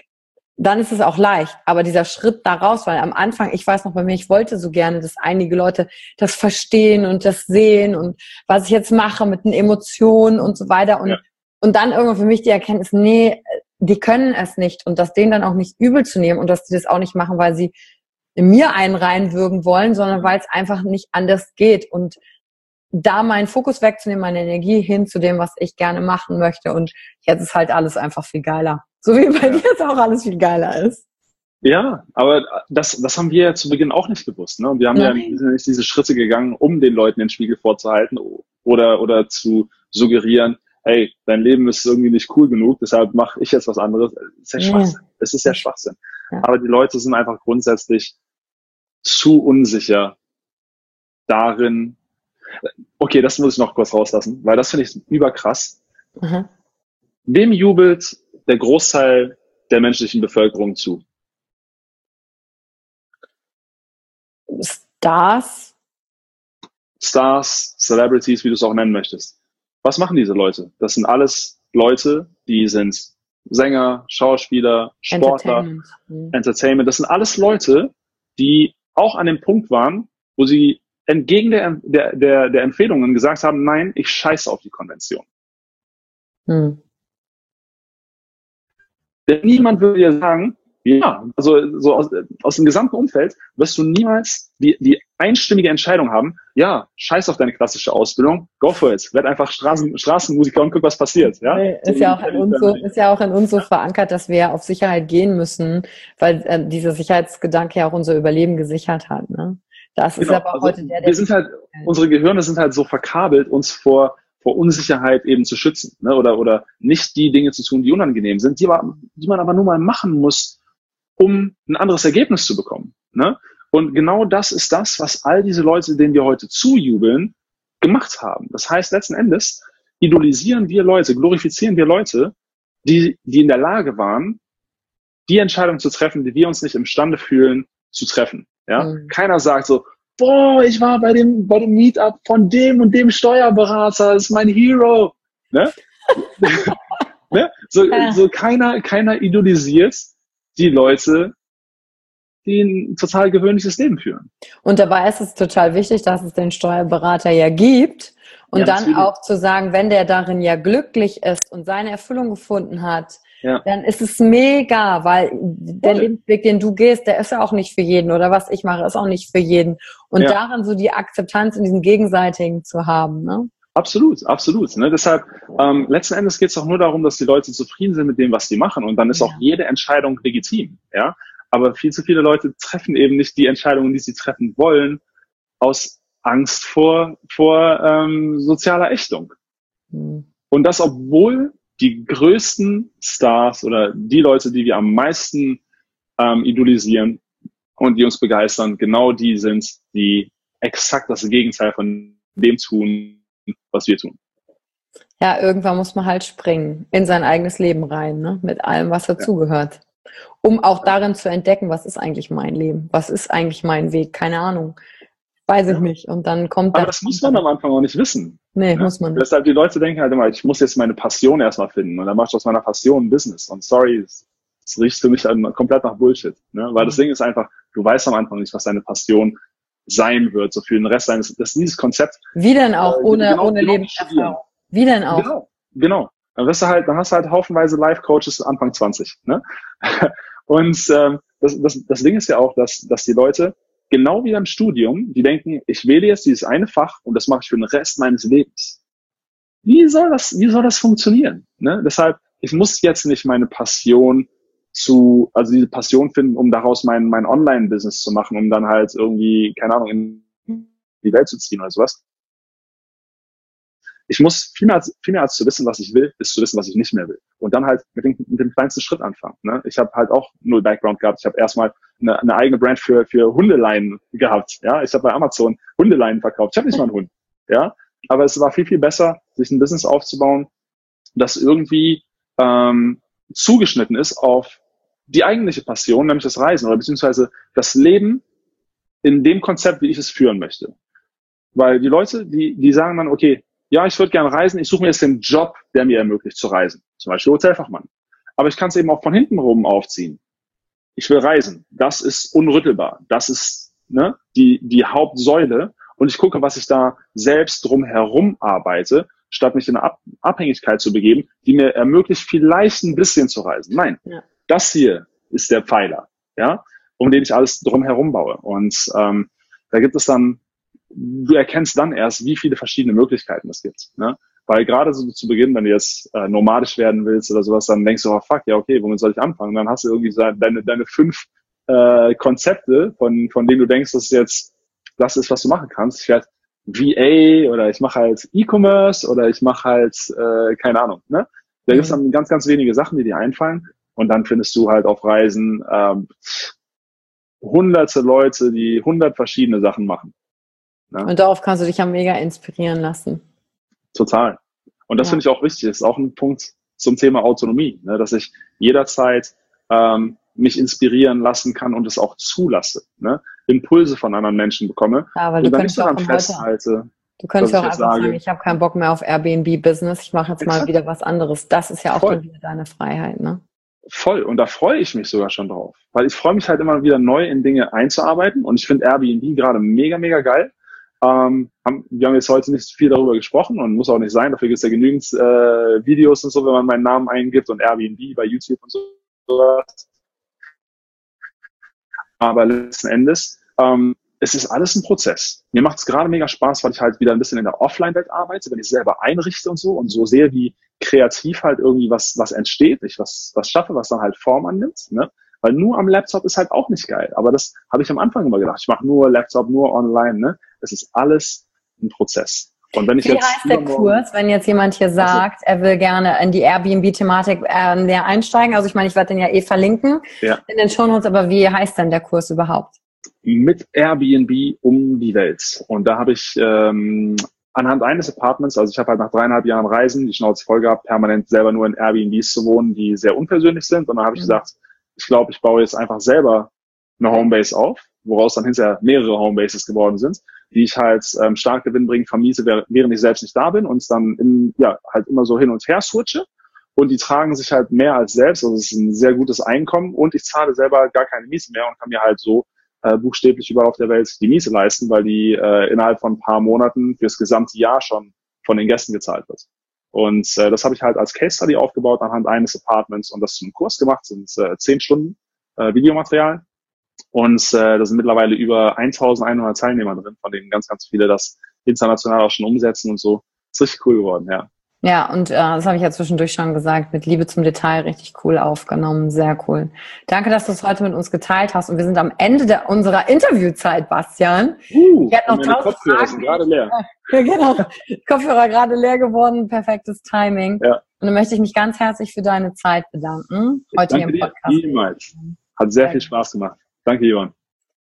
dann ist es auch leicht. Aber dieser Schritt da raus, weil am Anfang, ich weiß noch bei mir, ich wollte so gerne, dass einige Leute das verstehen und das sehen und was ich jetzt mache mit den Emotionen und so weiter. Und, ja. und dann irgendwann für mich die Erkenntnis, nee, die können es nicht. Und das denen dann auch nicht übel zu nehmen und dass die das auch nicht machen, weil sie in mir einen reinwürgen wollen, sondern weil es einfach nicht anders geht. Und da meinen Fokus wegzunehmen, meine Energie hin zu dem, was ich gerne machen möchte. Und jetzt ist halt alles einfach viel geiler. So wie bei ja. dir jetzt auch alles viel geiler ist. Ja, aber das, das haben wir ja zu Beginn auch nicht gewusst. Ne? Und wir haben Nein. ja nicht diese Schritte gegangen, um den Leuten den Spiegel vorzuhalten oder, oder zu suggerieren, hey, dein Leben ist irgendwie nicht cool genug, deshalb mache ich jetzt was anderes. Das ist ja Schwachsinn. Ja. Es ist ja Schwachsinn. Ja. Aber die Leute sind einfach grundsätzlich zu unsicher darin. Okay, das muss ich noch kurz rauslassen, weil das finde ich überkrass. Mhm. Wem jubelt der Großteil der menschlichen Bevölkerung zu? Stars. Stars, Celebrities, wie du es auch nennen möchtest. Was machen diese Leute? Das sind alles Leute, die sind Sänger, Schauspieler, Sportler, Entertainment. Mhm. Entertainment. Das sind alles Leute, die auch an dem Punkt waren, wo sie entgegen der, der, der, der Empfehlungen gesagt haben, nein, ich scheiße auf die Konvention. Hm. Denn niemand würde dir sagen, ja, also so aus, aus dem gesamten Umfeld wirst du niemals die, die einstimmige Entscheidung haben, ja, scheiß auf deine klassische Ausbildung, go for it, werd einfach Straßen, Straßenmusiker und guck, was passiert. Ja? Ist, so ja auch in uns so, ist ja auch in uns so verankert, dass wir auf Sicherheit gehen müssen, weil äh, dieser Sicherheitsgedanke ja auch unser Überleben gesichert hat. Ne? Das ist genau. aber also heute der, der wir sind halt, unsere Gehirne sind halt so verkabelt, uns vor vor Unsicherheit eben zu schützen, ne? oder oder nicht die Dinge zu tun, die unangenehm sind, die, aber, die man aber nur mal machen muss, um ein anderes Ergebnis zu bekommen. Ne? Und genau das ist das, was all diese Leute, denen wir heute zujubeln, gemacht haben. Das heißt, letzten Endes idolisieren wir Leute, glorifizieren wir Leute, die die in der Lage waren, die Entscheidung zu treffen, die wir uns nicht imstande fühlen zu treffen. Ja? Mhm. Keiner sagt so, boah, ich war bei dem, bei dem Meetup von dem und dem Steuerberater, das ist mein Hero. Ne? ne? So, ja. so keiner, keiner idolisiert die Leute, die ein total gewöhnliches Leben führen. Und dabei ist es total wichtig, dass es den Steuerberater ja gibt. Und ja, dann natürlich. Auch zu sagen, wenn der darin ja glücklich ist und seine Erfüllung gefunden hat, ja. dann ist es mega, weil der Voll. Lebensweg, den du gehst, der ist ja auch nicht für jeden oder was ich mache, ist auch nicht für jeden. Und ja. darin so die Akzeptanz in diesem Gegenseitigen zu haben. Ne? Absolut, absolut. Ne? Deshalb, ähm, letzten Endes geht es auch nur darum, dass die Leute zufrieden sind mit dem, was sie machen. Und dann ist ja. auch jede Entscheidung legitim. Ja? Aber viel zu viele Leute treffen eben nicht die Entscheidungen, die sie treffen wollen, aus Angst vor, vor ähm, sozialer Ächtung. Mhm. Und das, obwohl die größten Stars oder die Leute, die wir am meisten ähm, idolisieren und die uns begeistern, genau die sind, die exakt das Gegenteil von dem tun, was wir tun. Ja, irgendwann muss man halt springen in sein eigenes Leben rein, ne? Mit allem, was dazugehört. Um auch darin zu entdecken, was ist eigentlich mein Leben? Was ist eigentlich mein Weg? Keine Ahnung. Weiß ich Ja. nicht. Und dann kommt Aber das. das muss man am Anfang auch nicht wissen. Nee, Ne? muss man nicht. Deshalb die Leute denken halt immer, ich muss jetzt meine Passion erstmal finden und dann mache ich aus meiner Passion ein Business. Und sorry, es, es riecht für mich dann komplett nach Bullshit. Ne? Weil das Ding ist einfach, du weißt am Anfang nicht, was deine Passion sein wird, so für den Rest deines, das ist dieses Konzept. Wie denn auch, äh, ohne, genau, ohne genau Lebenserfahrung? Wie denn auch? Genau, genau. Dann wirst du halt, dann hast du halt haufenweise Life-Coaches Anfang zwanzig. Ne? Und ähm, das, das, das Ding ist ja auch, dass, dass die Leute, genau wie im Studium, die denken, ich wähle jetzt dieses eine Fach und das mache ich für den Rest meines Lebens. Wie soll das, wie soll das funktionieren? Ne? Deshalb, ich muss jetzt nicht meine Passion zu, also diese Passion finden, um daraus mein, mein Online-Business zu machen, um dann halt irgendwie, keine Ahnung, in die Welt zu ziehen oder sowas. Ich muss viel mehr, als, viel mehr als zu wissen, was ich will, ist zu wissen, was ich nicht mehr will. Und dann halt mit dem, mit dem kleinsten Schritt anfangen. Ne? Ich habe halt auch null Background gehabt. Ich habe erstmal eine, eine eigene Brand für, für Hundeleinen gehabt. Ja, ich habe bei Amazon Hundeleinen verkauft. Ich habe nicht mal einen Hund. Ja, aber es war viel, viel besser, sich ein Business aufzubauen, das irgendwie ähm, zugeschnitten ist auf die eigentliche Passion, nämlich das Reisen oder beziehungsweise das Leben in dem Konzept, wie ich es führen möchte. Weil die Leute, die, die sagen dann, okay, ja, ich würde gerne reisen, ich suche mir jetzt den Job, der mir ermöglicht zu reisen. Zum Beispiel Hotelfachmann. Aber ich kann es eben auch von hinten rum aufziehen. Ich will reisen. Das ist unrüttelbar. Das ist ne, die, die Hauptsäule. Und ich gucke, was ich da selbst drumherum arbeite, statt mich in eine Ab- Abhängigkeit zu begeben, die mir ermöglicht, vielleicht ein bisschen zu reisen. Nein, ja. Das hier ist der Pfeiler, ja, um den ich alles drumherum baue. Und ähm, da gibt es dann, du erkennst dann erst, wie viele verschiedene Möglichkeiten es gibt. Ne? Weil gerade so zu Beginn, wenn du jetzt äh, nomadisch werden willst oder sowas, dann denkst du, oh fuck, ja okay, womit soll ich anfangen? Und dann hast du irgendwie so deine, deine fünf äh, Konzepte, von, von denen du denkst, dass es jetzt das ist, was du machen kannst. Ich werde V A oder ich mache halt E-Commerce oder ich mache halt, äh, keine Ahnung. Ne? Da gibt es dann ganz, ganz wenige Sachen, die dir einfallen. Und dann findest du halt auf Reisen ähm, hunderte Leute, die hundert verschiedene Sachen machen. Ne? Und darauf kannst du dich ja mega inspirieren lassen. Total. Und das ja. finde ich auch wichtig. Das ist auch ein Punkt zum Thema Autonomie, ne? Dass ich jederzeit ähm, mich inspirieren lassen kann und es auch zulasse. Ne? Impulse von anderen Menschen bekomme. Ja, weil und du dann könntest nicht auch daran festhalte. Du könntest auch einfach sage, sagen, ich habe keinen Bock mehr auf Airbnb-Business, ich mache jetzt exakt. mal wieder was anderes. Das ist ja auch Voll. dann wieder deine Freiheit, ne? Voll. Und da freue ich mich sogar schon drauf. Weil ich freue mich halt immer wieder neu in Dinge einzuarbeiten. Und ich finde Airbnb gerade mega, mega geil. Ähm, haben, wir haben jetzt heute nicht viel darüber gesprochen und muss auch nicht sein. Dafür gibt es ja genügend äh, Videos und so, wenn man meinen Namen eingibt und Airbnb bei YouTube und so. Aber letzten Endes, ähm, es ist alles ein Prozess. Mir macht es gerade mega Spaß, weil ich halt wieder ein bisschen in der Offline-Welt arbeite, wenn ich selber einrichte und so und so sehe, wie kreativ halt irgendwie was was entsteht, ich was was schaffe, was dann halt Form annimmt. Ne? Weil nur am Laptop ist halt auch nicht geil. Aber das habe ich am Anfang immer gedacht. Ich mache nur Laptop, nur online. Ne? Das ist alles ein Prozess. Und wenn ich Wie jetzt heißt der Kurs, wenn jetzt jemand hier sagt, er will gerne in die Airbnb-Thematik äh, näher einsteigen? Also ich meine, ich werde den ja eh verlinken ja. in den Shownotes, aber wie heißt denn der Kurs überhaupt? Mit Airbnb um die Welt. Und da habe ich ähm, anhand eines Apartments, also ich habe halt nach dreieinhalb Jahren Reisen die Schnauze voll gehabt, permanent selber nur in Airbnbs zu wohnen, die sehr unpersönlich sind. Und dann habe ich mhm. gesagt, ich glaube, ich baue jetzt einfach selber eine Homebase auf, woraus dann hinterher mehrere Homebases geworden sind, die ich halt ähm, stark gewinnbringend vermiete, während ich selbst nicht da bin und dann in, ja, halt immer so hin und her switche. Und die tragen sich halt mehr als selbst. Also es ist ein sehr gutes Einkommen und ich zahle selber gar keine Miete mehr und kann mir halt so äh, buchstäblich überall auf der Welt die Miete leisten, weil die äh, innerhalb von ein paar Monaten fürs gesamte Jahr schon von den Gästen gezahlt wird. Und äh, das habe ich halt als Case Study aufgebaut anhand eines Apartments und das zum Kurs gemacht, sind äh, zehn Stunden äh, Videomaterial. Und äh, da sind mittlerweile über eintausendeinhundert Teilnehmer drin, von denen ganz, ganz viele das international auch schon umsetzen und so. Ist richtig cool geworden, ja. Ja, und äh, das habe ich ja zwischendurch schon gesagt, mit Liebe zum Detail richtig cool aufgenommen, sehr cool. Danke, dass du es heute mit uns geteilt hast und wir sind am Ende der, unserer Interviewzeit, Bastian. Uh, ich hätte noch tausend Kopfhörer Fragen. sind gerade leer. Ja, genau. Kopfhörer gerade leer geworden, perfektes Timing. Ja. Und dann möchte ich mich ganz herzlich für deine Zeit bedanken. Heute Danke hier im dir Podcast. vielmals. Hat sehr viel Spaß gemacht. Danke, Johann.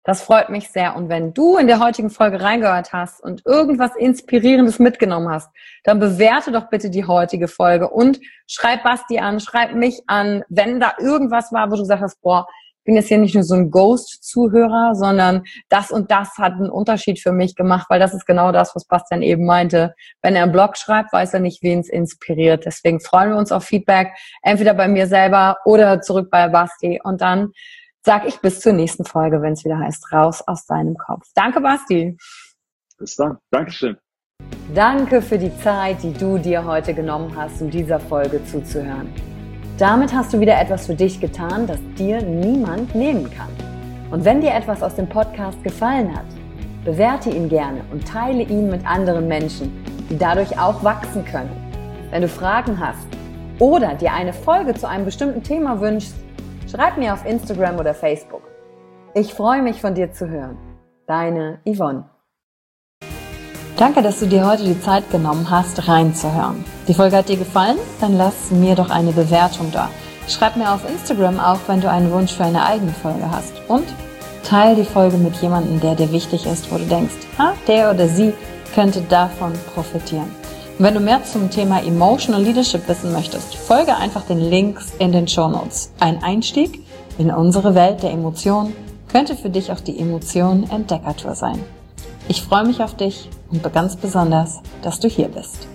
Das freut mich sehr. Und wenn du in der heutigen Folge reingehört hast und irgendwas Inspirierendes mitgenommen hast, dann bewerte doch bitte die heutige Folge und schreib Basti an, schreib mich an, wenn da irgendwas war, wo du gesagt hast, boah, ich bin jetzt hier nicht nur so ein Ghost-Zuhörer, sondern das und das hat einen Unterschied für mich gemacht, weil das ist genau das, was Bastian eben meinte. Wenn er einen Blog schreibt, weiß er nicht, wen es inspiriert. Deswegen freuen wir uns auf Feedback, entweder bei mir selber oder zurück bei Basti. Und dann sag ich bis zur nächsten Folge, wenn es wieder heißt, raus aus deinem Kopf. Danke, Basti. Bis dann. Dankeschön. Danke für die Zeit, die du dir heute genommen hast, um dieser Folge zuzuhören. Damit hast du wieder etwas für dich getan, das dir niemand nehmen kann. Und wenn dir etwas aus dem Podcast gefallen hat, bewerte ihn gerne und teile ihn mit anderen Menschen, die dadurch auch wachsen können. Wenn du Fragen hast oder dir eine Folge zu einem bestimmten Thema wünschst, schreib mir auf Instagram oder Facebook. Ich freue mich, von dir zu hören. Deine Yvonne. Danke, dass du dir heute die Zeit genommen hast, reinzuhören. Die Folge hat dir gefallen? Dann lass mir doch eine Bewertung da. Schreib mir auf Instagram auch, wenn du einen Wunsch für eine eigene Folge hast. Und teile die Folge mit jemandem, der dir wichtig ist, wo du denkst, ah, der oder sie könnte davon profitieren. Und wenn du mehr zum Thema Emotional Leadership wissen möchtest, folge einfach den Links in den Shownotes. Ein Einstieg in unsere Welt der Emotionen könnte für dich auch die Emotionen Entdeckertour sein. Ich freue mich auf dich und ganz besonders, dass du hier bist.